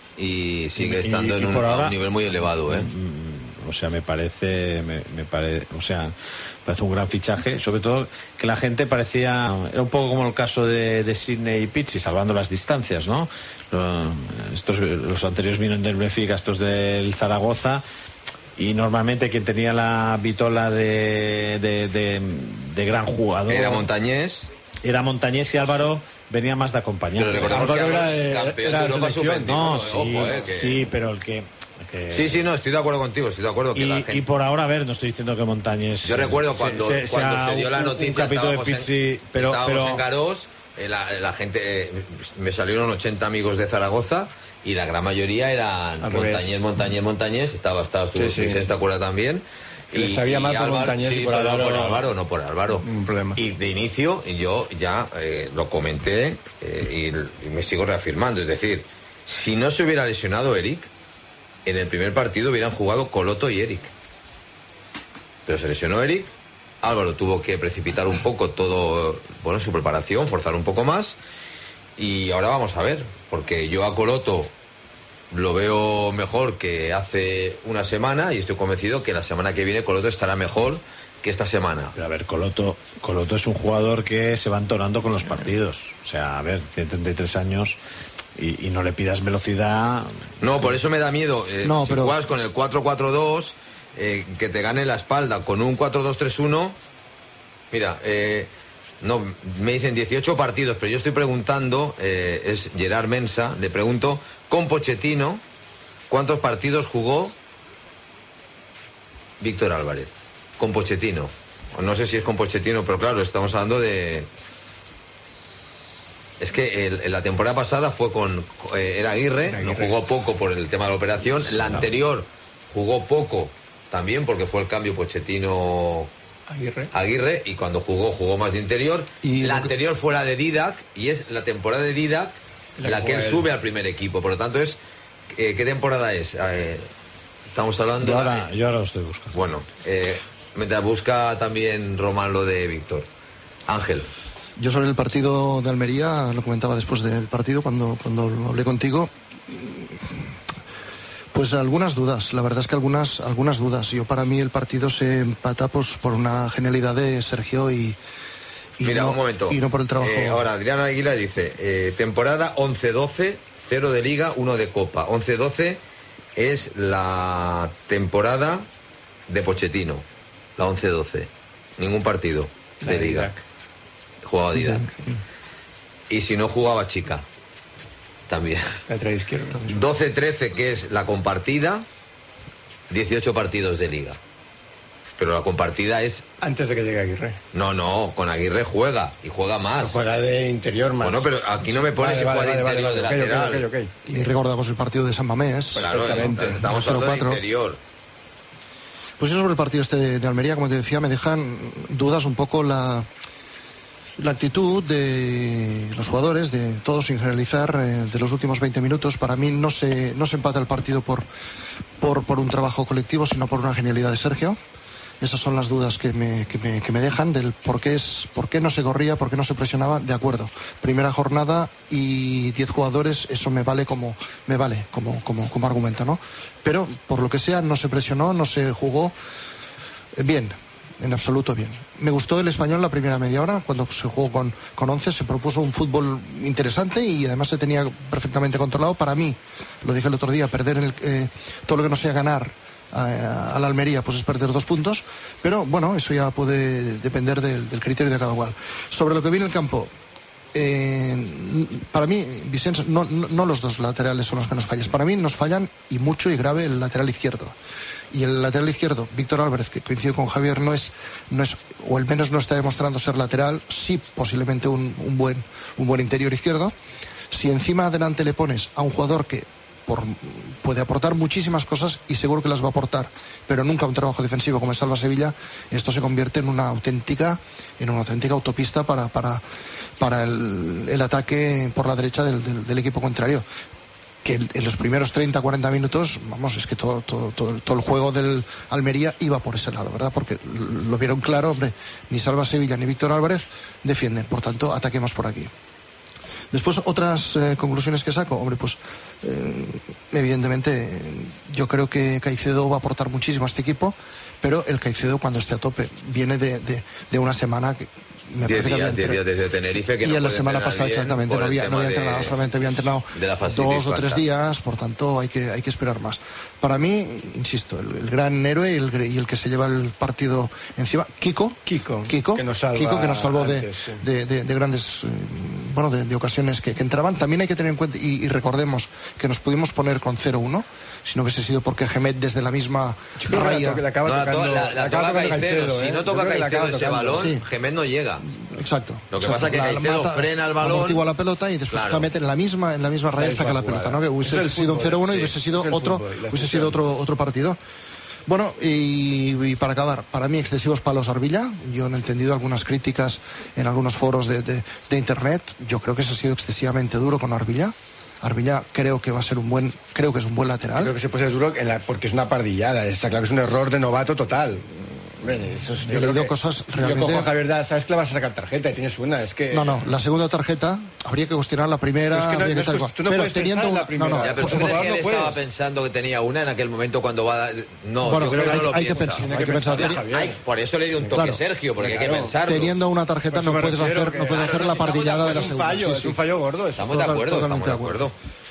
Y sigue estando y, y en un, ahora, a un nivel muy elevado, ¿eh? O sea, me parece, me, me parece, o sea, parece un gran fichaje, sobre todo que la gente parecía, era un poco como el caso de, de Sidney y Pizzi, salvando las distancias, ¿no? Estos, los anteriores vienen del Benfica, estos del Zaragoza, y normalmente quien tenía la vitola de, de, de, de gran jugador era Montañés. Era Montañés y Álvaro venía más de acompañar. Pero recordamos que era, era campeón era de Europa sub No, sí, ojo, eh, que... sí, pero el que, que... Sí, sí, no, estoy de acuerdo contigo, estoy de acuerdo que y, la gente... y por ahora, a ver, no estoy diciendo que Montañés... Yo recuerdo cuando se, se, cuando se dio la noticia, un capítulo de Pizzi, en, pero, estábamos pero... en Garós, eh, la, la gente, eh, me salieron ochenta amigos de Zaragoza y la gran mayoría eran Montañés, Montañés, Montañés, estaba, estaba tú, sí, sí. ¿Te acuerdas también? Y sabía más por Montañés sí, y por Álvaro. por Álvaro, no por Álvaro. Un problema. Y de inicio, yo ya eh, lo comenté eh, y, y me sigo reafirmando. Es decir, si no se hubiera lesionado Eric, en el primer partido hubieran jugado Coloto y Eric. Pero se lesionó Eric, Álvaro tuvo que precipitar un poco todo, bueno, su preparación, forzar un poco más. Y ahora vamos a ver, porque yo a Coloto lo veo mejor que hace una semana y estoy convencido que la semana que viene Coloto estará mejor que esta semana. Pero a ver, Coloto, Coloto es un jugador que se va entonando con los partidos. O sea, a ver, tiene treinta y tres años y, y no le pidas velocidad. No, por eso me da miedo. Eh, no, si pero... juegas con el cuatro cuatro dos, eh, que te gane la espalda con un cuatro dos tres uno. Mira, eh, no, me dicen dieciocho partidos, pero yo estoy preguntando, eh, es Gerard Mensa, le pregunto, con Pochettino, ¿cuántos partidos jugó Víctor Álvarez? Con Pochettino. No sé si es con Pochettino, pero claro, estamos hablando de... Es que el, la temporada pasada fue con... Eh, era Aguirre, Aguirre, no jugó poco por el tema de la operación. La anterior jugó poco también porque fue el cambio Pochettino... Aguirre. Aguirre, y cuando jugó, jugó más de interior. Y la anterior que... fue la de Didac, y es la temporada de Didac la, la que él sube al primer equipo. Por lo tanto, es eh, ¿qué temporada es? Eh, estamos hablando... Yo ahora, de... yo ahora lo estoy buscando. Bueno, eh, mientras busca también Román lo de Víctor. Ángel. Yo sobre el partido de Almería, lo comentaba después del partido, cuando, cuando hablé contigo... Pues algunas dudas, la verdad es que algunas algunas dudas. Yo para mí el partido se empata pues, por una genialidad de Sergio y, y, Mira, no, un momento. y no por el trabajo. Eh, ahora, Adrián Aguilar dice, eh, temporada once doce, cero de Liga, uno de Copa. once doce es la temporada de Pochettino, la once doce. Ningún partido de la Liga. Didac. Jugaba Didac. Y si no jugaba Chica. También. Lateral izquierdo. doce trece, que es la compartida, dieciocho partidos de Liga. Pero la compartida es... Antes de que llegue Aguirre. No, no, con Aguirre juega, y juega más. No, juega de interior más. Bueno, pero aquí no me pones vale, si juega vale, de vale, interior vale, de vale, lateral. okay, okay, okay. Y recordamos el partido de San Mamés. Claro, estamos hablando de interior. Pues eso sobre el partido este de, de Almería, como te decía, me dejan dudas un poco la... La actitud de los jugadores, de todos sin generalizar, eh, de los últimos veinte minutos. Para mí no se, no se empata el partido por, por, por un trabajo colectivo, sino por una genialidad de Sergio. Esas son las dudas que me, que me, que me dejan del por qué, es, por qué no se corría, por qué no se presionaba. De acuerdo, primera jornada y diez jugadores, eso me vale como me vale como, como, como argumento, ¿no? Pero por lo que sea no se presionó, no se jugó bien, en absoluto bien. Me gustó el Español la primera media hora, cuando se jugó con, con once, se propuso un fútbol interesante y además se tenía perfectamente controlado. Para mí, lo dije el otro día, perder el, eh, todo lo que no sea ganar a, a la Almería pues es perder dos puntos, pero bueno, eso ya puede depender del, del criterio de cada cual. Sobre lo que viene el campo, eh, para mí, Vicens, no, no, no los dos laterales son los que nos fallan, para mí nos fallan y mucho y grave el lateral izquierdo. Y el lateral izquierdo, Víctor Álvarez, que coincide con Javier, no es, no es, o al menos no está demostrando ser lateral, sí posiblemente un, un buen, un buen interior izquierdo. Si encima adelante le pones a un jugador que Por, puede aportar muchísimas cosas y seguro que las va a aportar, pero nunca un trabajo defensivo como es Salva Sevilla, esto se convierte en una auténtica en una auténtica autopista para para para el, el ataque por la derecha del, del, del equipo contrario, que en los primeros treinta a cuarenta minutos, vamos, es que todo, todo, todo, todo el juego del Almería iba por ese lado, ¿verdad? Porque lo vieron claro, hombre, ni Salva Sevilla ni Víctor Álvarez defienden, por tanto ataquemos por aquí. Después, otras eh, conclusiones que saco, hombre, pues eh, evidentemente yo creo que Caicedo va a aportar muchísimo a este equipo, pero el Caicedo cuando esté a tope viene de, de, de una semana que me diez parece días, que diez días desde Tenerife que y no en la puede semana entrenar pasada bien exactamente por no el había, no tema había entrenado, de- solamente había entrenado de la facility dos o tres falta. días, por tanto hay que hay que esperar más. Para mí, insisto, el, el gran héroe y el, y el que se lleva el partido encima, Kiko, Kiko, Kiko, que nos salva Kiko, que nos salvó de, antes, sí. de, de, de grandes, eh, bueno, de, de ocasiones que, que entraban. También hay que tener en cuenta, y, y recordemos que nos pudimos poner con cero uno, si no hubiese sido porque Gemet desde la misma Yo creo que raya... la to- le acaba No, la, tocando, to- la- la le acaba toca tocando Caicedo. Caicedo, Si ¿eh? no Yo toca creo que le acaba Caicedo ese tocando. balón, Sí. Gemet no llega. Exacto. Lo que exacto. pasa es que La- Caicedo mata- frena el balón. amortigua la pelota y después Claro. la mete en la misma, en la misma raya y misma saca la jugada. pelota, ¿no? Que hubiese Es el sido un fútbol, cero uno y sí. hubiese sido Es el otro, fútbol, la hubiese afición. sido otro, otro partido. Bueno, y, y para acabar, para mí excesivos palos a Arbilla. Yo no he entendido algunas críticas en algunos foros de, de, de internet. Yo creo que se ha sido excesivamente duro con Arbilla. Arbilla creo que va a ser un buen, creo que es un buen lateral. Creo que se puede ser duro en la- porque es una pardillada. Está claro que es un error de novato total. Hombre, eso es- He yo creo leído que- cosas Yo realmente- cojo a Javier Daz, sabes que le vas a sacar tarjeta y tienes una. Es que. No, no, la segunda tarjeta habría que cuestionar la primera, Pero es que no- habría no que es tal cuestión- cual. tú no Pero puedes teniendo pensar en la una- primera. no, no, Ya, pero por ¿tú crees supuesto, que él no estaba puedes. pensando que tenía una en aquel momento cuando va a dar... No, Bueno, yo creo que hay- no lo hay que piensa. pensar, Tiene hay que que pensar. pensar, Teni- Javier. Ay, por eso le di un toque, Claro. Sergio, porque hay que Claro. pensarlo. Teniendo una tarjeta Por eso no me puedes refiero hacer, que- no puedes Claro, hacer no, la estamos de pardillada de la Es un segunda. fallo, Sí, es sí. un fallo gordo. eso. Estamos de Total- acuerdo, estamos totalmente de de acuerdo.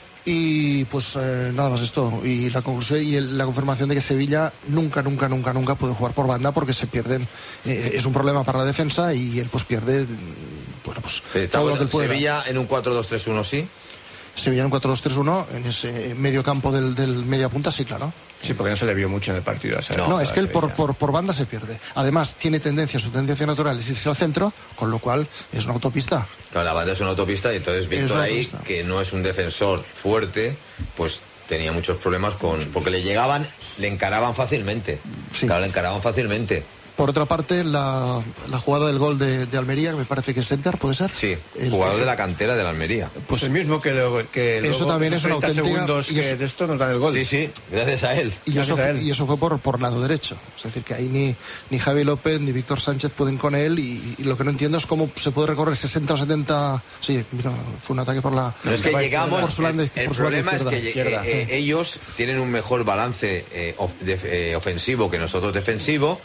Y pues eh, nada más esto. Y la conclusión y el- la confirmación de que Sevilla nunca, nunca, nunca, nunca puede jugar por banda porque se pierden. Eh, es un problema para la defensa y él pues pierde, mm, bueno, pues Sí, está todo lo bueno. que él puede. Sevilla en un cuatro dos tres uno, sí. Sevilla en un cuatro dos tres uno, en ese medio campo del, del media punta, sí, claro. Sí, porque no se le vio mucho en el partido. ¿sabes? No, es que él por, Sevilla. por, por banda se pierde. Además, tiene tendencia, su tendencia natural es irse al centro, con lo cual es una autopista. Claro, la banda es una autopista y entonces Víctor una ahí, autopista. que no es un defensor fuerte, pues tenía muchos problemas con... Porque le llegaban, le encaraban fácilmente. Sí. Claro, le encaraban fácilmente. Por otra parte, la, la jugada del gol de, de Almería, que me parece que es center, ¿puede ser? Sí, El- jugador de la cantera de la Almería. Pues el mismo que, lo, que Eso luego, también es una treinta auténtica- segundos y que eso- de esto nos dan el gol. Sí, sí, gracias a él. Y eso, Gracias a él. y eso fue por, por lado derecho. Es decir, que ahí ni, ni Javi López ni Víctor Sánchez pueden con él y, y lo que no entiendo es cómo se puede recorrer sesenta o setenta... Sí, mira, fue un ataque por la... No es que Por llegamos, por su lado el, de- el por su lado de problema es que izquierda. eh, eh, ellos tienen un mejor balance eh, of- de- eh, ofensivo que nosotros defensivo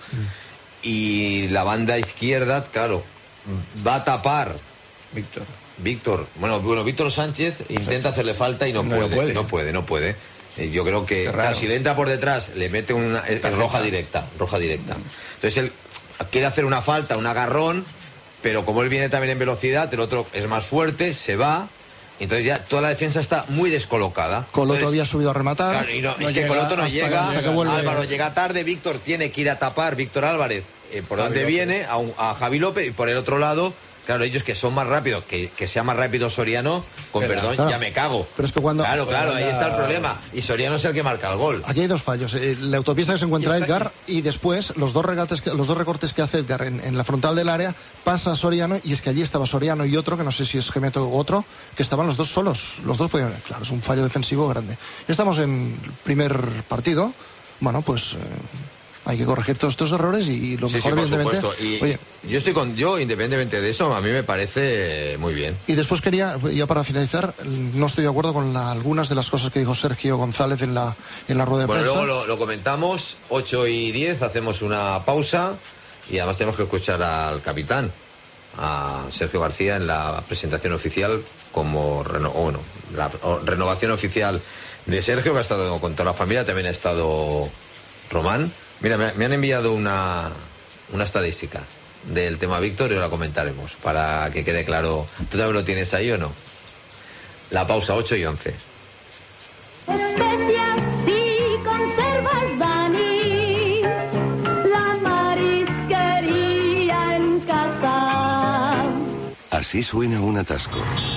y la banda izquierda, claro, va a tapar Víctor. Víctor. Bueno, bueno, Víctor Sánchez intenta hacerle falta y no, No puede, puede. no puede, no puede. Eh, Yo creo que Qué raro. si le entra por detrás le mete una es- es Tarjeta. roja directa, roja directa. Entonces él quiere hacer una falta, un agarrón, pero como él viene también en velocidad, el otro es más fuerte, se va. Entonces ya toda la defensa está muy descolocada. Coloto Entonces, había subido a rematar. claro, y no, No es que llega Coloto no hasta llega, que- hasta que vuelve. Álvaro llega tarde, Víctor tiene que ir a tapar, Víctor Álvarez, eh, por Javi donde López. viene, a, un- a Javi López, y por el otro lado, claro, ellos que son más rápidos, que, que sea más rápido Soriano, con Espera, perdón, claro. ya me cago. Pero es que cuando- Claro, claro, ahí Cuando está el la- problema. Y Soriano es el que marca el gol. Aquí hay dos fallos. Eh, La autopista que se encuentra Y está Edgar y después los dos regates, que- los dos recortes que hace Edgar en, en la frontal del área pasa a Soriano y es que allí estaba Soriano y otro, que no sé si es Gemeto u otro, que estaban los dos solos. Los dos podían... Claro, es un fallo defensivo grande. Estamos en el primer partido. Bueno, pues... eh, hay que corregir todos estos errores y, y lo Sí, mejor, sí, por evidentemente... supuesto. Y Oye, yo estoy con... Yo, independientemente de eso, a mí me parece muy bien. y después quería, ya para finalizar, no estoy de acuerdo con la- algunas de las cosas que dijo Sergio González en la, en la rueda de Bueno, prensa. luego lo, lo comentamos, ocho y diez, hacemos una pausa y además tenemos que escuchar al capitán, a Sergio García, en la presentación oficial como reno, bueno, la o, renovación oficial de Sergio, que ha estado con toda la familia, también ha estado Román. Mira, me, me han enviado una, una estadística del tema Víctor y la comentaremos para que quede claro. ¿Tú también lo tienes ahí o no? La pausa, ocho y once. Especias y conservas, Dani, la marisquería en casa. Así suena un atasco.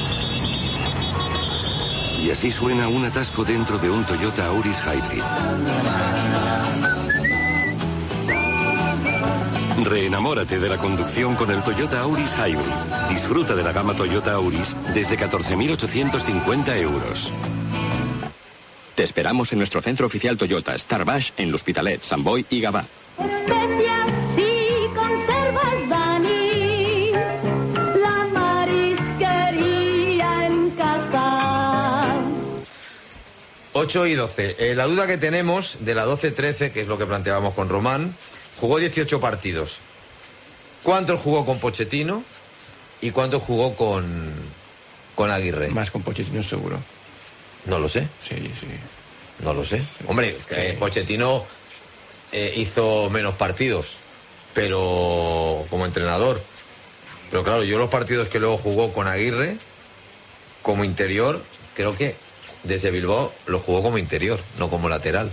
Y así suena un atasco dentro de un Toyota Auris Hybrid. Reenamórate de la conducción con el Toyota Auris Hybrid. Disfruta de la gama Toyota Auris desde catorce mil ochocientos cincuenta euros. Te esperamos en nuestro centro oficial Toyota, Starbash, en l'Hospitalet, Sant Boi y Gavà. Especias y conservas, Dani, la marisquería en casa. ocho y doce. Eh, la duda que tenemos de la doce trece, que es lo que planteábamos con Román, jugó dieciocho partidos. ¿Cuántos jugó con Pochettino y cuántos jugó con, con Aguirre? Más con Pochettino seguro. No lo sé. Sí, sí. No lo sé. Hombre, eh, Pochettino eh, hizo menos partidos, pero como entrenador. Pero claro, yo los partidos que luego jugó con Aguirre, como interior, creo que desde Bilbao lo jugó como interior, no como lateral.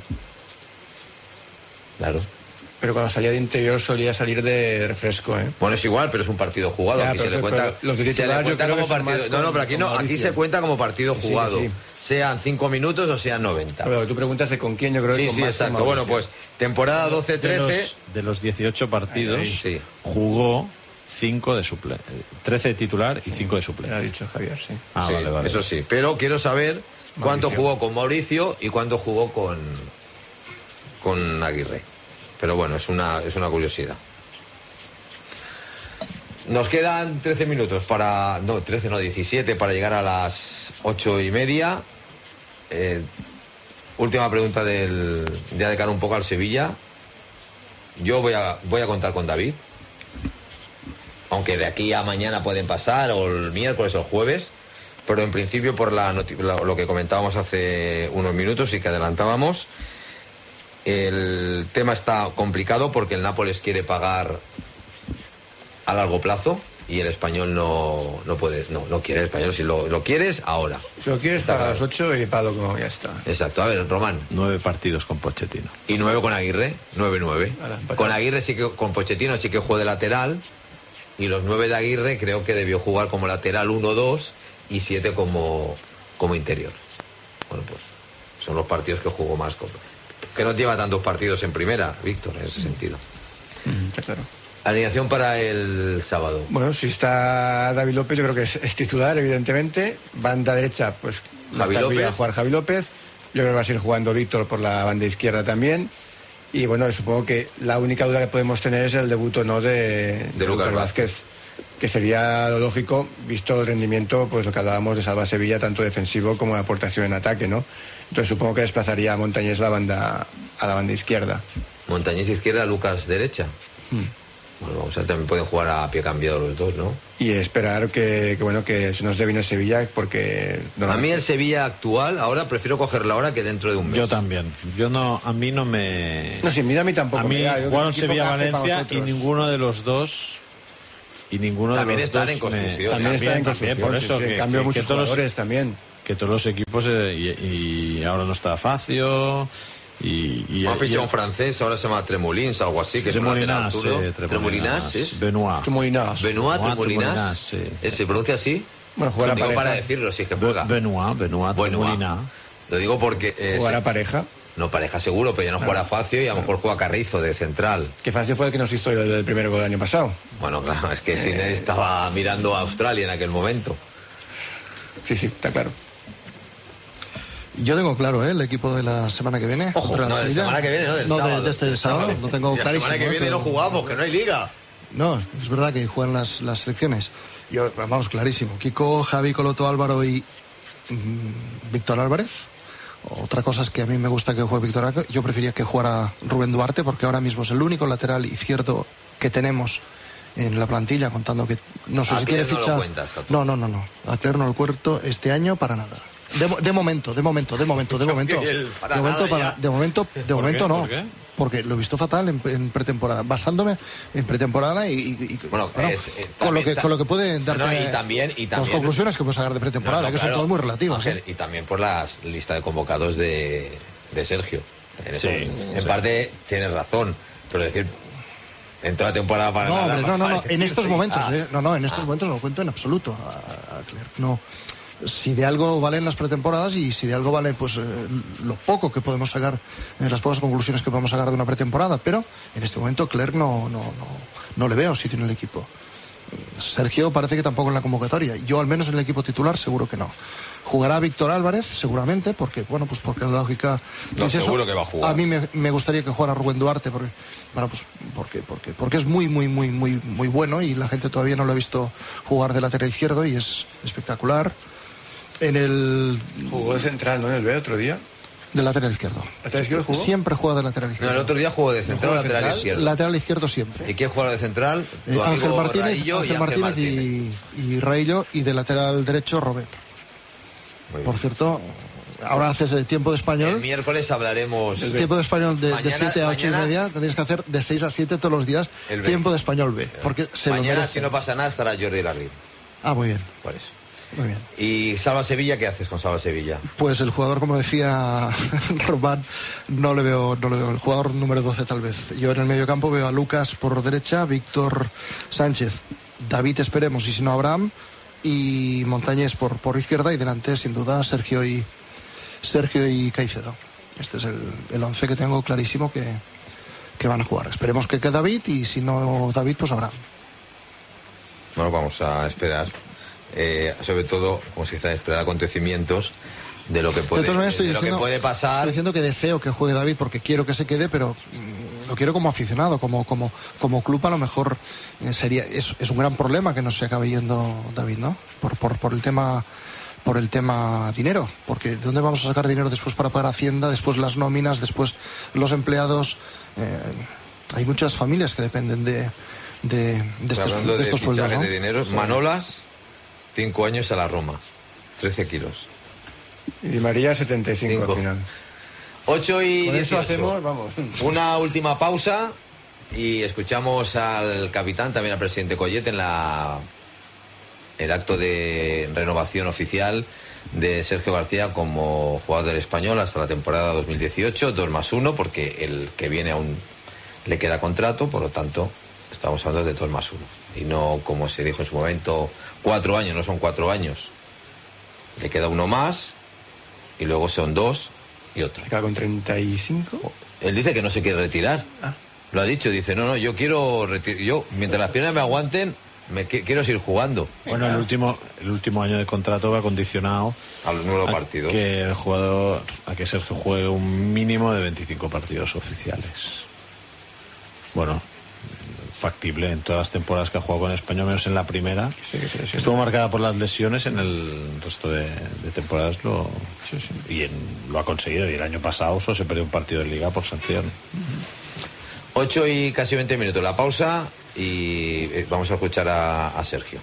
Claro. Pero cuando salía de interior solía salir de refresco, ¿eh? Bueno, es igual, pero es un partido jugado. Ya, Aquí se pero- le cuenta, pero los de se le titular yo cuenta creo como que son partido. más No, no, con- pero aquí no, con aquí Mauricio. se cuenta como partido Sí, jugado. sí. Sean cinco minutos o sean noventa. Pero tú preguntas de con quién, yo creo que Sí, con sí, más exacto. con Bueno, Mauricio. pues temporada doce De trece. los, de los dieciocho partidos, Ahí, sí. jugó cinco de suplente, trece de titular y cinco de Me lo ha suplente. dicho Javier, sí. Ah, Sí, vale, vale. eso sí. Pero quiero saber cuánto Mauricio. jugó con Mauricio y cuánto jugó con con Aguirre. Pero bueno, es una es una curiosidad. Nos quedan trece minutos para... No, trece, no, diecisiete para llegar a las ocho y media. Eh, última pregunta del, ya de cara un poco al Sevilla. Yo voy a, voy a contar con David. Aunque de aquí a mañana pueden pasar, o el miércoles o el jueves. Pero en principio, por la noti- lo, lo que comentábamos hace unos minutos y que adelantábamos, el tema está complicado porque el Nápoles quiere pagar a largo plazo y el español no, no puede, no, no quiere el español. Si lo, lo quieres, ahora. Si lo quieres, Está paga a las claro. ocho y pago como ya está. Exacto. A ver, Román. Nueve partidos con Pochettino. Y nueve con Aguirre, nueve nueve. Ahora, empatado. Con Aguirre sí que, con Pochettino sí que jugó de lateral, y los nueve de Aguirre creo que debió jugar como lateral uno dos y siete como, como interior. Bueno, pues son los partidos que jugó más. Con, que no lleva tantos partidos en primera, Víctor, en ese sentido. Está claro. Alineación para el sábado. Bueno, si está David López, yo creo que es, es titular, evidentemente. Banda derecha, pues Javi va a López. jugar Javi López. Yo creo que va a seguir jugando Víctor por la banda izquierda también. Y bueno, supongo que la única duda que podemos tener es el debut o no de, de Lucas Lucas Vázquez, que sería lo lógico, visto el rendimiento, pues lo que hablábamos de Salva Sevilla, tanto defensivo como de aportación en ataque, ¿no? Entonces supongo que desplazaría a Montañés la banda, a la banda izquierda. Montañés izquierda, Lucas derecha. Hmm. Bueno, o sea, también pueden jugar a pie cambiado los dos, ¿no? Y esperar que, que bueno que se nos dé bien el Sevilla, porque A mí el Sevilla actual, ahora prefiero cogerla ahora que dentro de un mes. Yo también. Yo no, a mí no me. No, sí, mira, a mí tampoco. A mí me da, yo creo que jugaron el equipo Sevilla-Valencia hace para y nosotros. ninguno de los dos. Y ninguno También de los están dos en construcción. me- También está en también, construcción, por sí, eso sí, que, cambio que- muchos que todos los, jugadores también. que todos los equipos eh, y, y ahora no está Facio y, y, Ha y- fichado un francés, ahora se llama Tremolins, algo así, que es un lateral Tremolinas, zurdo. eh, Tremolinas, ¿es? Benoit. Tremolinas. Benoit Benoit Tremolinas. Tremolinas, sí. ¿Eh, ¿Se pronuncia así? Bueno, jugar a Digo pareja. para decirlo, sí que Be- juega. Benoit, Benoit, Benoit. Tremolinas. Lo digo porque... eh, Jugar se- a pareja. No pareja seguro, pero ya no Claro. juega Facio y a lo mejor juega Carrizo de central. Que Facio fue el que nos hizo el, el primer gol del año pasado. Bueno, claro, es que Eh. Sine estaba mirando a Australia en aquel momento. Sí, sí, está claro. Yo tengo claro, ¿eh? El equipo de la semana que viene. Ojo, contra no, de la Sevilla. semana que viene, no, del no, sábado. de, de este del sábado, sábado. lo tengo Y la clarísimo. semana que viene pero- no jugamos, que no hay liga. No, es verdad que juegan las, las selecciones. Yo, vamos, clarísimo. Kiko, Javi, Coloto, Álvaro y mm, Víctor Álvarez. Otra cosa es que a mí me gusta que juegue Víctor Álvarez. Yo prefería que jugara Rubén Duarte porque ahora mismo es el único lateral izquierdo que tenemos en la plantilla, contando que no sé A si tiene Cler no lo ficha. cuentas, a tú. No, no, no, no. A Cler no lo cuento este año para nada. De, mo- de momento, de momento, de momento, de momento. El para De momento, nada para, ya. de momento, de ¿Por momento qué? no. ¿Por qué? Porque lo he visto fatal en, en pretemporada, basándome en pretemporada y, y- y- Bueno, es, eh, con, lo también que, ta- con lo que puede darte No, y también- y las también- conclusiones que puedes sacar de pretemporada, No, no, que claro, son todas muy relativas. Ángel, ¿eh? y también por la lista de convocados de, de Sergio. En, eso, Sí, en sí. parte tienes razón, pero decir, en toda la temporada para No, nada, hombre, no, no, no, vale. en estos Sí. momentos, Ah. ¿eh? No, no, en estos Ah. momentos no lo cuento en absoluto a, a Clerc, no. Si de algo valen las pretemporadas y si de algo vale pues eh, lo poco que podemos sacar, eh, las pocas conclusiones que podemos sacar de una pretemporada, pero en este momento Clerc no, no, no, no le veo sitio en el equipo. Sergio parece que tampoco en la convocatoria. Yo al menos en el equipo titular seguro que no. Jugará Víctor Álvarez, seguramente, porque, bueno, pues porque la lógica... No, dice eso. seguro que va a jugar. A mí me, me gustaría que jugara Rubén Duarte, porque, bueno, pues, porque, porque, porque es muy, muy, muy, muy, muy bueno y la gente todavía no lo ha visto jugar de lateral izquierdo y es espectacular. En el... Jugó de central, ¿no? En el B otro día. De lateral izquierdo. ¿Lateral izquierdo jugó? Siempre juega de lateral No, izquierdo. el otro día jugó de central o ¿No jugó de lateral central? izquierdo. Lateral izquierdo siempre. ¿Y quién juega de central? Eh, Tu Ángel amigo Martínez, Raillo Ángel y Ángel Martínez, Martínez. Y, y Raillo, y de lateral derecho Robert. Muy Por bien. cierto, ahora haces el tiempo de El español. miércoles hablaremos. El tiempo de español de, de Mañana- siete a ocho y mañana- media tendrías que hacer de seis a siete todos los días. El B. Tiempo de español B. Porque se lo Mañana, merece. si no pasa nada, estará Jordi Larry. Ah, muy bien, Por eso. muy bien. ¿Y Salva Sevilla? ¿Qué haces con Salva Sevilla? Pues el jugador, como decía Román, no le veo, no le veo. El jugador número doce tal vez. Yo en el medio campo veo a Lucas por derecha, Víctor Sánchez, David esperemos, y si no Abraham, y Montañés por, por izquierda, y delante sin duda Sergio y Sergio y Caicedo. Este es el, el once que tengo clarísimo que, que van a jugar. Esperemos que quede David, y si no David, pues Abraham. Bueno, vamos a esperar. Eh, sobre todo, como se dice, a esperar acontecimientos de lo que puede, De todas maneras, estoy de lo que diciendo- puede pasar. Estoy diciendo que deseo que juegue David porque quiero que se quede, pero mm, lo quiero como aficionado, como como como club a lo mejor eh, sería es, es un gran problema que no se acabe yendo David, ¿no? Por por por el tema por el tema dinero, porque ¿de dónde vamos a sacar dinero después para pagar Hacienda, después las nóminas, después los empleados? Eh, hay muchas familias que dependen de de, de estos, Hablando de de, estos sueldos, fichajes ¿no? de dinero, Manolas, cinco años a la Roma, trece kilos. Y Di María setenta y cinco Cinco. al final. ocho y Con eso dieciocho. hacemos, vamos. Una última pausa y escuchamos al capitán, también al presidente Collet, en la el acto de renovación oficial de Sergio García como jugador del Español hasta la temporada dos mil dieciocho, dos más uno, porque el que viene aún le queda contrato, por lo tanto estamos hablando de dos más uno. Y no, como se dijo en su momento, cuatro años, no son cuatro años. Le queda uno más y luego son dos y otro. Acá con treinta y cinco. Él dice que no se quiere retirar. Ah. Lo ha dicho, dice, no, no, yo quiero reti- yo mientras las piernas me aguanten, me qui- quiero seguir jugando Bueno, el último, el último año de contrato va condicionado a los nuevos a partidos. que el jugador, a que Sergio juegue un mínimo de veinticinco partidos oficiales. Bueno, factible en todas las temporadas que ha jugado con España, menos en la primera. Sí, sí, sí. Estuvo marcada por las lesiones, en el resto de, de temporadas lo Sí, sí. y en- lo ha conseguido. Y el año pasado solo se perdió un partido de liga por sanción. Ocho y casi veinte minutos, la pausa y eh, vamos a escuchar a, a Sergio.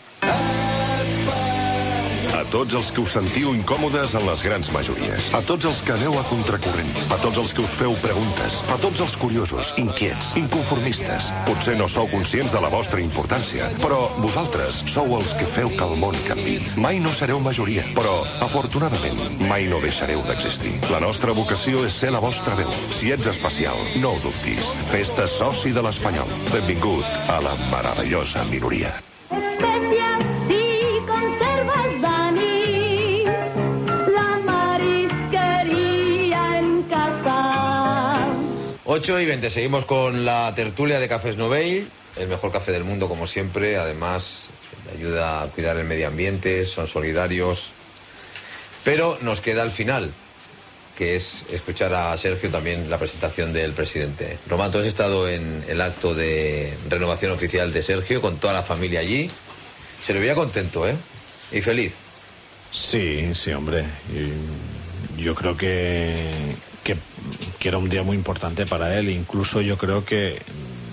A tots els que us sentiu incòmodes en les grans majories. A tots els que aneu a contracorrent. A tots els que us feu preguntes. A tots els curiosos, inquiets, inconformistes. Potser no sou conscients de la vostra importància, però vosaltres sou els que feu que el món canvi. Mai no sereu majoria, però, afortunadament, mai no deixareu d'existir. La nostra vocació és ser la vostra veu. Si ets especial, no ho dubtis. Fes-te soci de l'Espanyol. Benvingut a la meravellosa minoria. Especias si conservas, Dani, la marisquería en casa. Ocho y veinte, seguimos con la tertulia de Cafés Novell, el mejor café del mundo como siempre, además ayuda a cuidar el medio ambiente, son solidarios, pero nos queda el final, que es escuchar a Sergio también la presentación del presidente. Román, tú has estado en el acto de renovación oficial de Sergio con toda la familia allí. Se le veía contento, ¿eh? Y feliz. Sí, sí, hombre. Y yo creo que, que, que era un día muy importante para él. Incluso yo creo que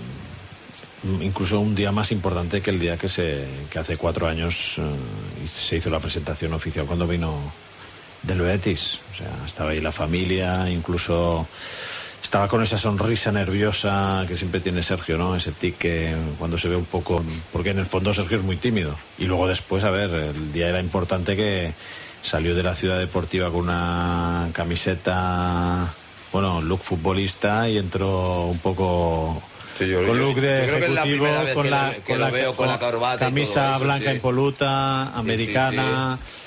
incluso un día más importante que el día que se que hace cuatro años uh, se hizo la presentación oficial cuando vino del Betis. O sea, estaba ahí la familia, incluso estaba con esa sonrisa nerviosa que siempre tiene Sergio, ¿no? Ese tic que cuando se ve un poco, porque en el fondo Sergio es muy tímido. Y luego después, a ver, el día era importante que salió de la ciudad deportiva con una camiseta, bueno, look futbolista, y entró un poco sí, yo, con look de ejecutivo, la con, la, lo, con, la, veo con la corbata, camisa eso, blanca sí. impoluta, americana. Sí, sí, sí.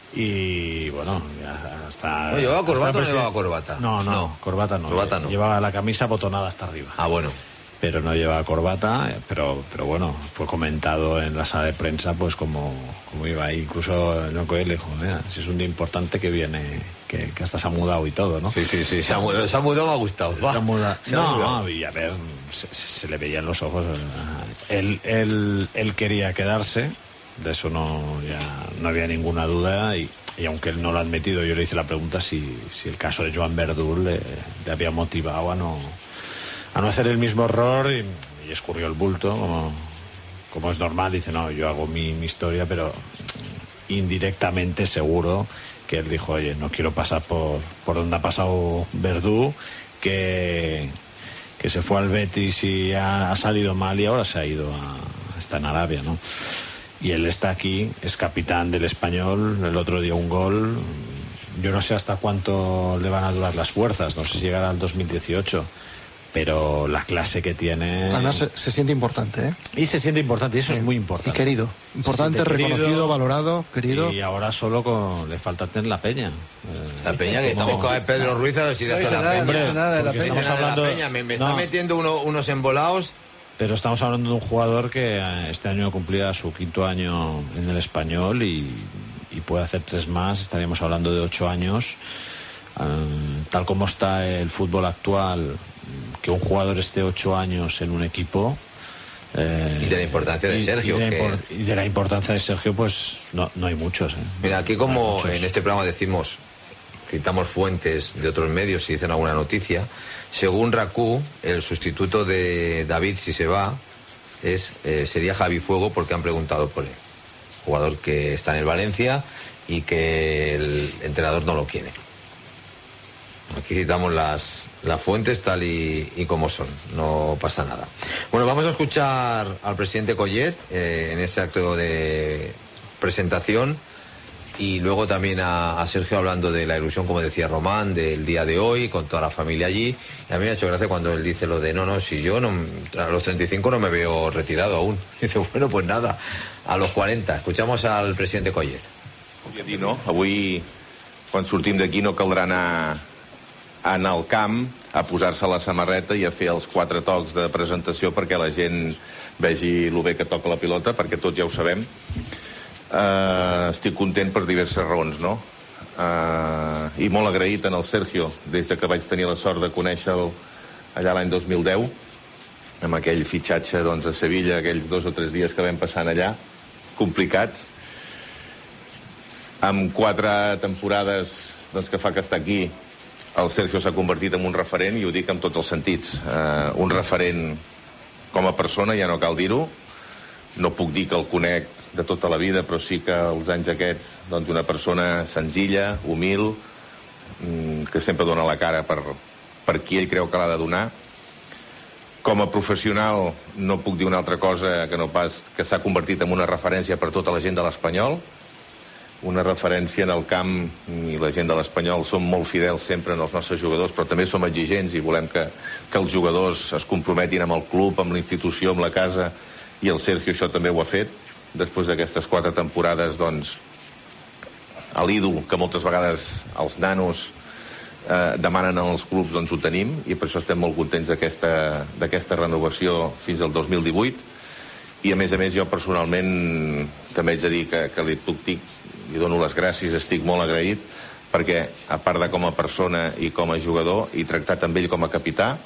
Y bueno, ya hasta... ¿No llevaba corbata o no llevaba corbata? No, no, no, corbata no. Corbata no. Llevaba la camisa botonada hasta arriba. Ah, bueno. Pero no llevaba corbata, pero pero bueno, fue comentado en la sala de prensa pues como, como iba ahí. Incluso Noco le dijo, mira, si es un día importante que viene, que, que hasta se ha mudado y todo, ¿no? Sí, sí, sí, se ha mudado, se ha mudado, me ha gustado. Se ha mudado. Se no, no, y a ver, se, se le veían los ojos. Él, él, él quería quedarse. De eso no ya no había ninguna duda y, y aunque él no lo ha admitido, yo le hice la pregunta si, si el caso de Joan Verdú le, le había motivado a no a no hacer el mismo error y, y escurrió el bulto como, como es normal. Dice, no, yo hago mi, mi historia, pero indirectamente seguro que él dijo, oye, no quiero pasar por, por donde ha pasado Verdú, que, que se fue al Betis y ha, ha salido mal y ahora se ha ido a, está en Arabia, ¿no? Y él está aquí, es capitán del Español, el otro día un gol. Yo no sé hasta cuánto le van a durar las fuerzas, no sé si llegará al dos mil dieciocho, pero la clase que tiene... Además se, se siente importante, ¿eh? Y se siente importante, y eso sí. Es muy importante. Y querido, importante, reconocido, querido, valorado, querido. Y ahora solo con, le falta tener la Peña. La Peña, que como... estamos con Pedro Ruiz, a ver si le hace la Peña. Nada, la Peña. Estamos hablando de la Peña, me, me no. está metiendo uno, unos embolados. Pero estamos hablando de un jugador que este año cumplía su quinto año en el Español y, y puede hacer tres más. Estaríamos hablando de ocho años. Um, tal como está el fútbol actual, que un jugador esté ocho años en un equipo. Eh, y de la importancia de y, Sergio. Y de, que... y de la importancia de Sergio, pues no, no hay muchos. ¿eh? Mira, aquí como no en este programa decimos, citamos fuentes de otros medios si dicen alguna noticia. Según Racú, el sustituto de David, si se va, es eh, sería Javi Fuego, porque han preguntado por él. Jugador que está en el Valencia y que el entrenador no lo quiere. Aquí citamos las, las fuentes tal y, y como son, no pasa nada. Bueno, vamos a escuchar al presidente Collet eh, en ese acto de presentación. Y luego también a, a Sergio hablando de la ilusión, como decía Román, del día de hoy, con toda la familia allí. Y a mí me ha hecho gracia cuando él dice lo de, no, no, si yo no, a los treinta y cinco no me veo retirado aún. Dice, bueno, pues nada, a los cuarenta. Escuchamos al presidente Collet. Volia dir, no? Avui, quan sortim d'aquí, no caldrà anar, anar al camp a posar-se la samarreta i a fer els quatre tocs de presentació perquè la gent vegi lo bé que toca la pilota, perquè tots ja ho sabem. Uh, estic content per diverses raons, no? Uh, i molt agraït en el Sergio des de que vaig tenir la sort de conèixer-lo allà l'any dos mil deu amb aquell fitxatge doncs, a Sevilla, aquells dos o tres dies que vam passar allà complicats, amb quatre temporades doncs, que fa que està aquí. El Sergio s'ha convertit en un referent, i ho dic en tots els sentits. Uh, un referent com a persona, ja no cal dir-ho. No puc dir que el conec de tota la vida, però sí que els anys aquests, doncs, una persona senzilla, humil, que sempre dona la cara per, per qui ell creu que l'ha de donar. Com a professional no puc dir una altra cosa que no pas que s'ha convertit en una referència per tota la gent de l'Espanyol, una referència en el camp, i la gent de l'Espanyol som molt fidels sempre en els nostres jugadors, però també som exigents i volem que, que els jugadors es comprometin amb el club, amb la institució, amb la casa, i el Sergio això també ho ha fet. Després d'aquestes quatre temporades, doncs, l'ídol que moltes vegades els nanos eh, demanen als clubs, doncs ho tenim, i per això estem molt contents d'aquesta renovació fins al dos mil divuit. I a més a més jo personalment també haig de dir que, que li puc dir, li dono les gràcies, estic molt agraït perquè a part de com a persona i com a jugador, he tractat amb ell com a capità,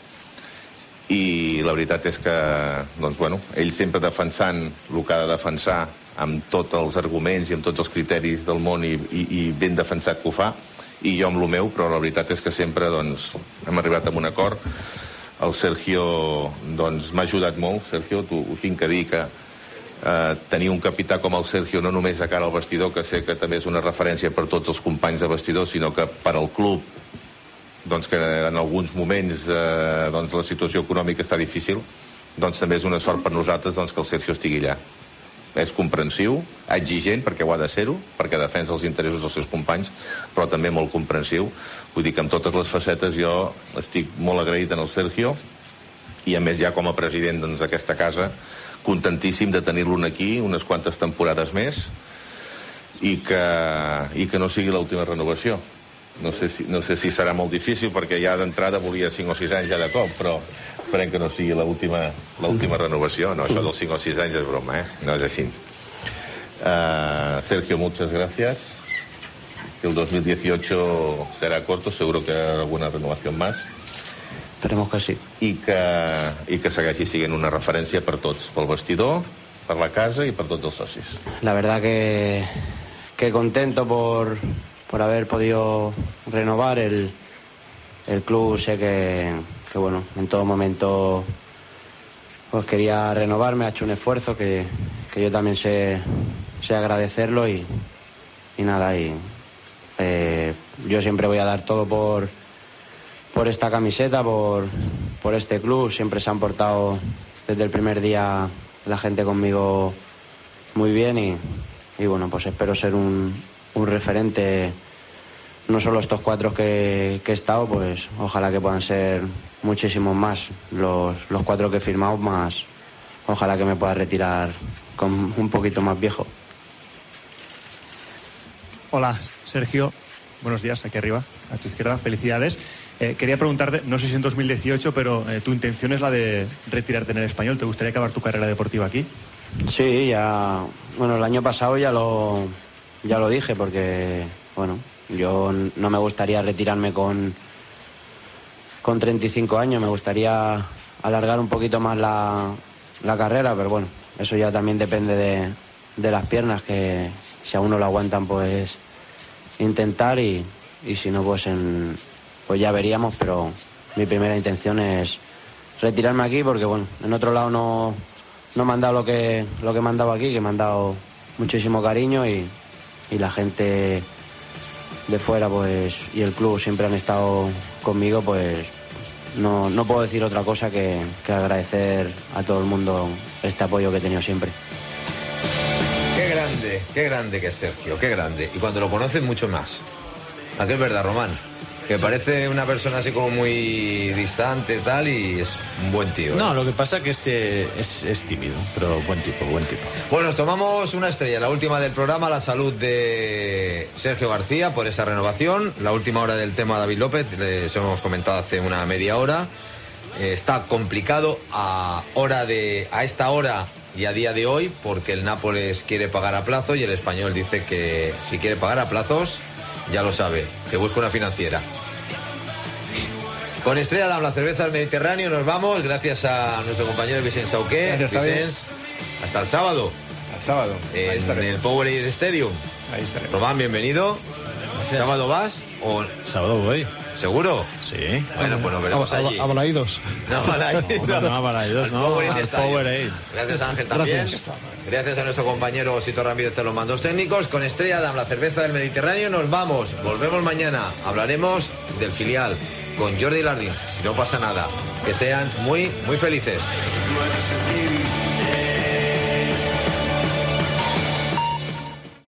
i la veritat és que doncs, bueno, ell sempre defensant el que ha de defensar amb tots els arguments i amb tots els criteris del món i, i, i ben defensat que ho fa, i jo amb el meu, però la veritat és que sempre doncs, hem arribat a un acord. El Sergio doncs, m'ha ajudat molt. Sergio, t'ho tinc que dir que eh, tenir un capità com el Sergio no només a cara al vestidor, que sé que també és una referència per tots els companys de vestidor, sinó que per al club, doncs que en alguns moments eh, doncs la situació econòmica està difícil, doncs també és una sort per nosaltres doncs, que el Sergio estigui allà. És comprensiu, exigent, perquè ho ha de ser-ho, perquè defensa els interessos dels seus companys, però també molt comprensiu. Vull dir que amb totes les facetes jo estic molt agraït en el Sergio, i a més ja com a president d'aquesta doncs, casa, contentíssim de tenir-lo aquí unes quantes temporades més, i que, i que no sigui l'última renovació. No sé, si, no sé si serà molt difícil, perquè ja d'entrada volia cinc o sis anys ja de cop, però esperem que no sigui l'última l'última renovació. No, això dels cinc o sis anys és broma, ¿eh? No és així. Uh, Sergio, muchas gracias. Que el dos mil dieciocho será corto, seguro que habrá alguna renovación más. Esperemos que sí. I que, i que segueixi siguent una referència per tots, pel vestidor, per la casa i per tots els socis. La verdad que, que contento por... por haber podido renovar el, el club. Sé que, que bueno, en todo momento pues quería renovarme, ha hecho un esfuerzo que, que yo también sé, sé agradecerlo, y, y nada, y eh, yo siempre voy a dar todo por, por esta camiseta, por, por este club. Siempre se han portado desde el primer día la gente conmigo muy bien, y, y bueno, pues espero ser un un referente, no solo estos cuatro que, que he estado, pues ojalá que puedan ser muchísimos más los, los cuatro que he firmado, más ojalá que me pueda retirar con un poquito más viejo. Hola, Sergio, buenos días, aquí arriba, a tu izquierda, felicidades. Eh, quería preguntarte, no sé si en dos mil dieciocho, pero eh, tu intención es la de retirarte en el Español. ¿Te gustaría acabar tu carrera deportiva aquí? Sí, ya, bueno, el año pasado ya lo... Ya lo dije, porque, bueno, yo no me gustaría retirarme con, con treinta y cinco años, me gustaría alargar un poquito más la, la carrera, pero bueno, eso ya también depende de, de las piernas, que si aún no lo aguantan, pues intentar, y, y si no, pues, en, pues ya veríamos, pero mi primera intención es retirarme aquí, porque, bueno, en otro lado no, no me han dado lo que, lo que me han dado aquí, que me han dado muchísimo cariño, y y la gente de fuera pues y el club siempre han estado conmigo, pues no, no puedo decir otra cosa que, que agradecer a todo el mundo este apoyo que he tenido siempre. Qué grande, qué grande que es Sergio, qué grande. Y cuando lo conocen mucho más. ¿A qué es verdad, Román? Que parece una persona así como muy distante tal, y es un buen tío, ¿eh? No, lo que pasa que este es, es tímido, pero buen tipo, buen tipo. Bueno, nos tomamos una estrella, la última del programa, la salud de Sergio García por esa renovación. La última hora del tema David López, les hemos comentado hace una media hora. Eh, está complicado a, hora de, a esta hora y a día de hoy, porque el Nápoles quiere pagar a plazo y el Español dice que si quiere pagar a plazos, ya lo sabe, que busca una financiera. Con Estrella Damm, la cerveza del Mediterráneo, nos vamos, gracias a nuestro compañero Vicente Sauqué. Gracias, Vicente, hasta el sábado. Al sábado. En el Powerade Stadium. Ahí estaremos. Román, bienvenido. Gracias. ¿Sábado vas? O... Sábado voy. ¿Seguro? Sí. Bueno, pues nos veremos A, a, allí. a Balaídos. No, a Balaídos. No, no, a Balaídos, no. Powerade Al Stadium. Powerade. Gracias, Ángel, también. Gracias. Gracias a nuestro compañero Sito Ramírez de los mandos técnicos. Con Estrella Damm, la cerveza del Mediterráneo, nos vamos. Volvemos mañana. Hablaremos del filial con Jordi Lardín. Si no pasa nada. Que sean muy, muy felices.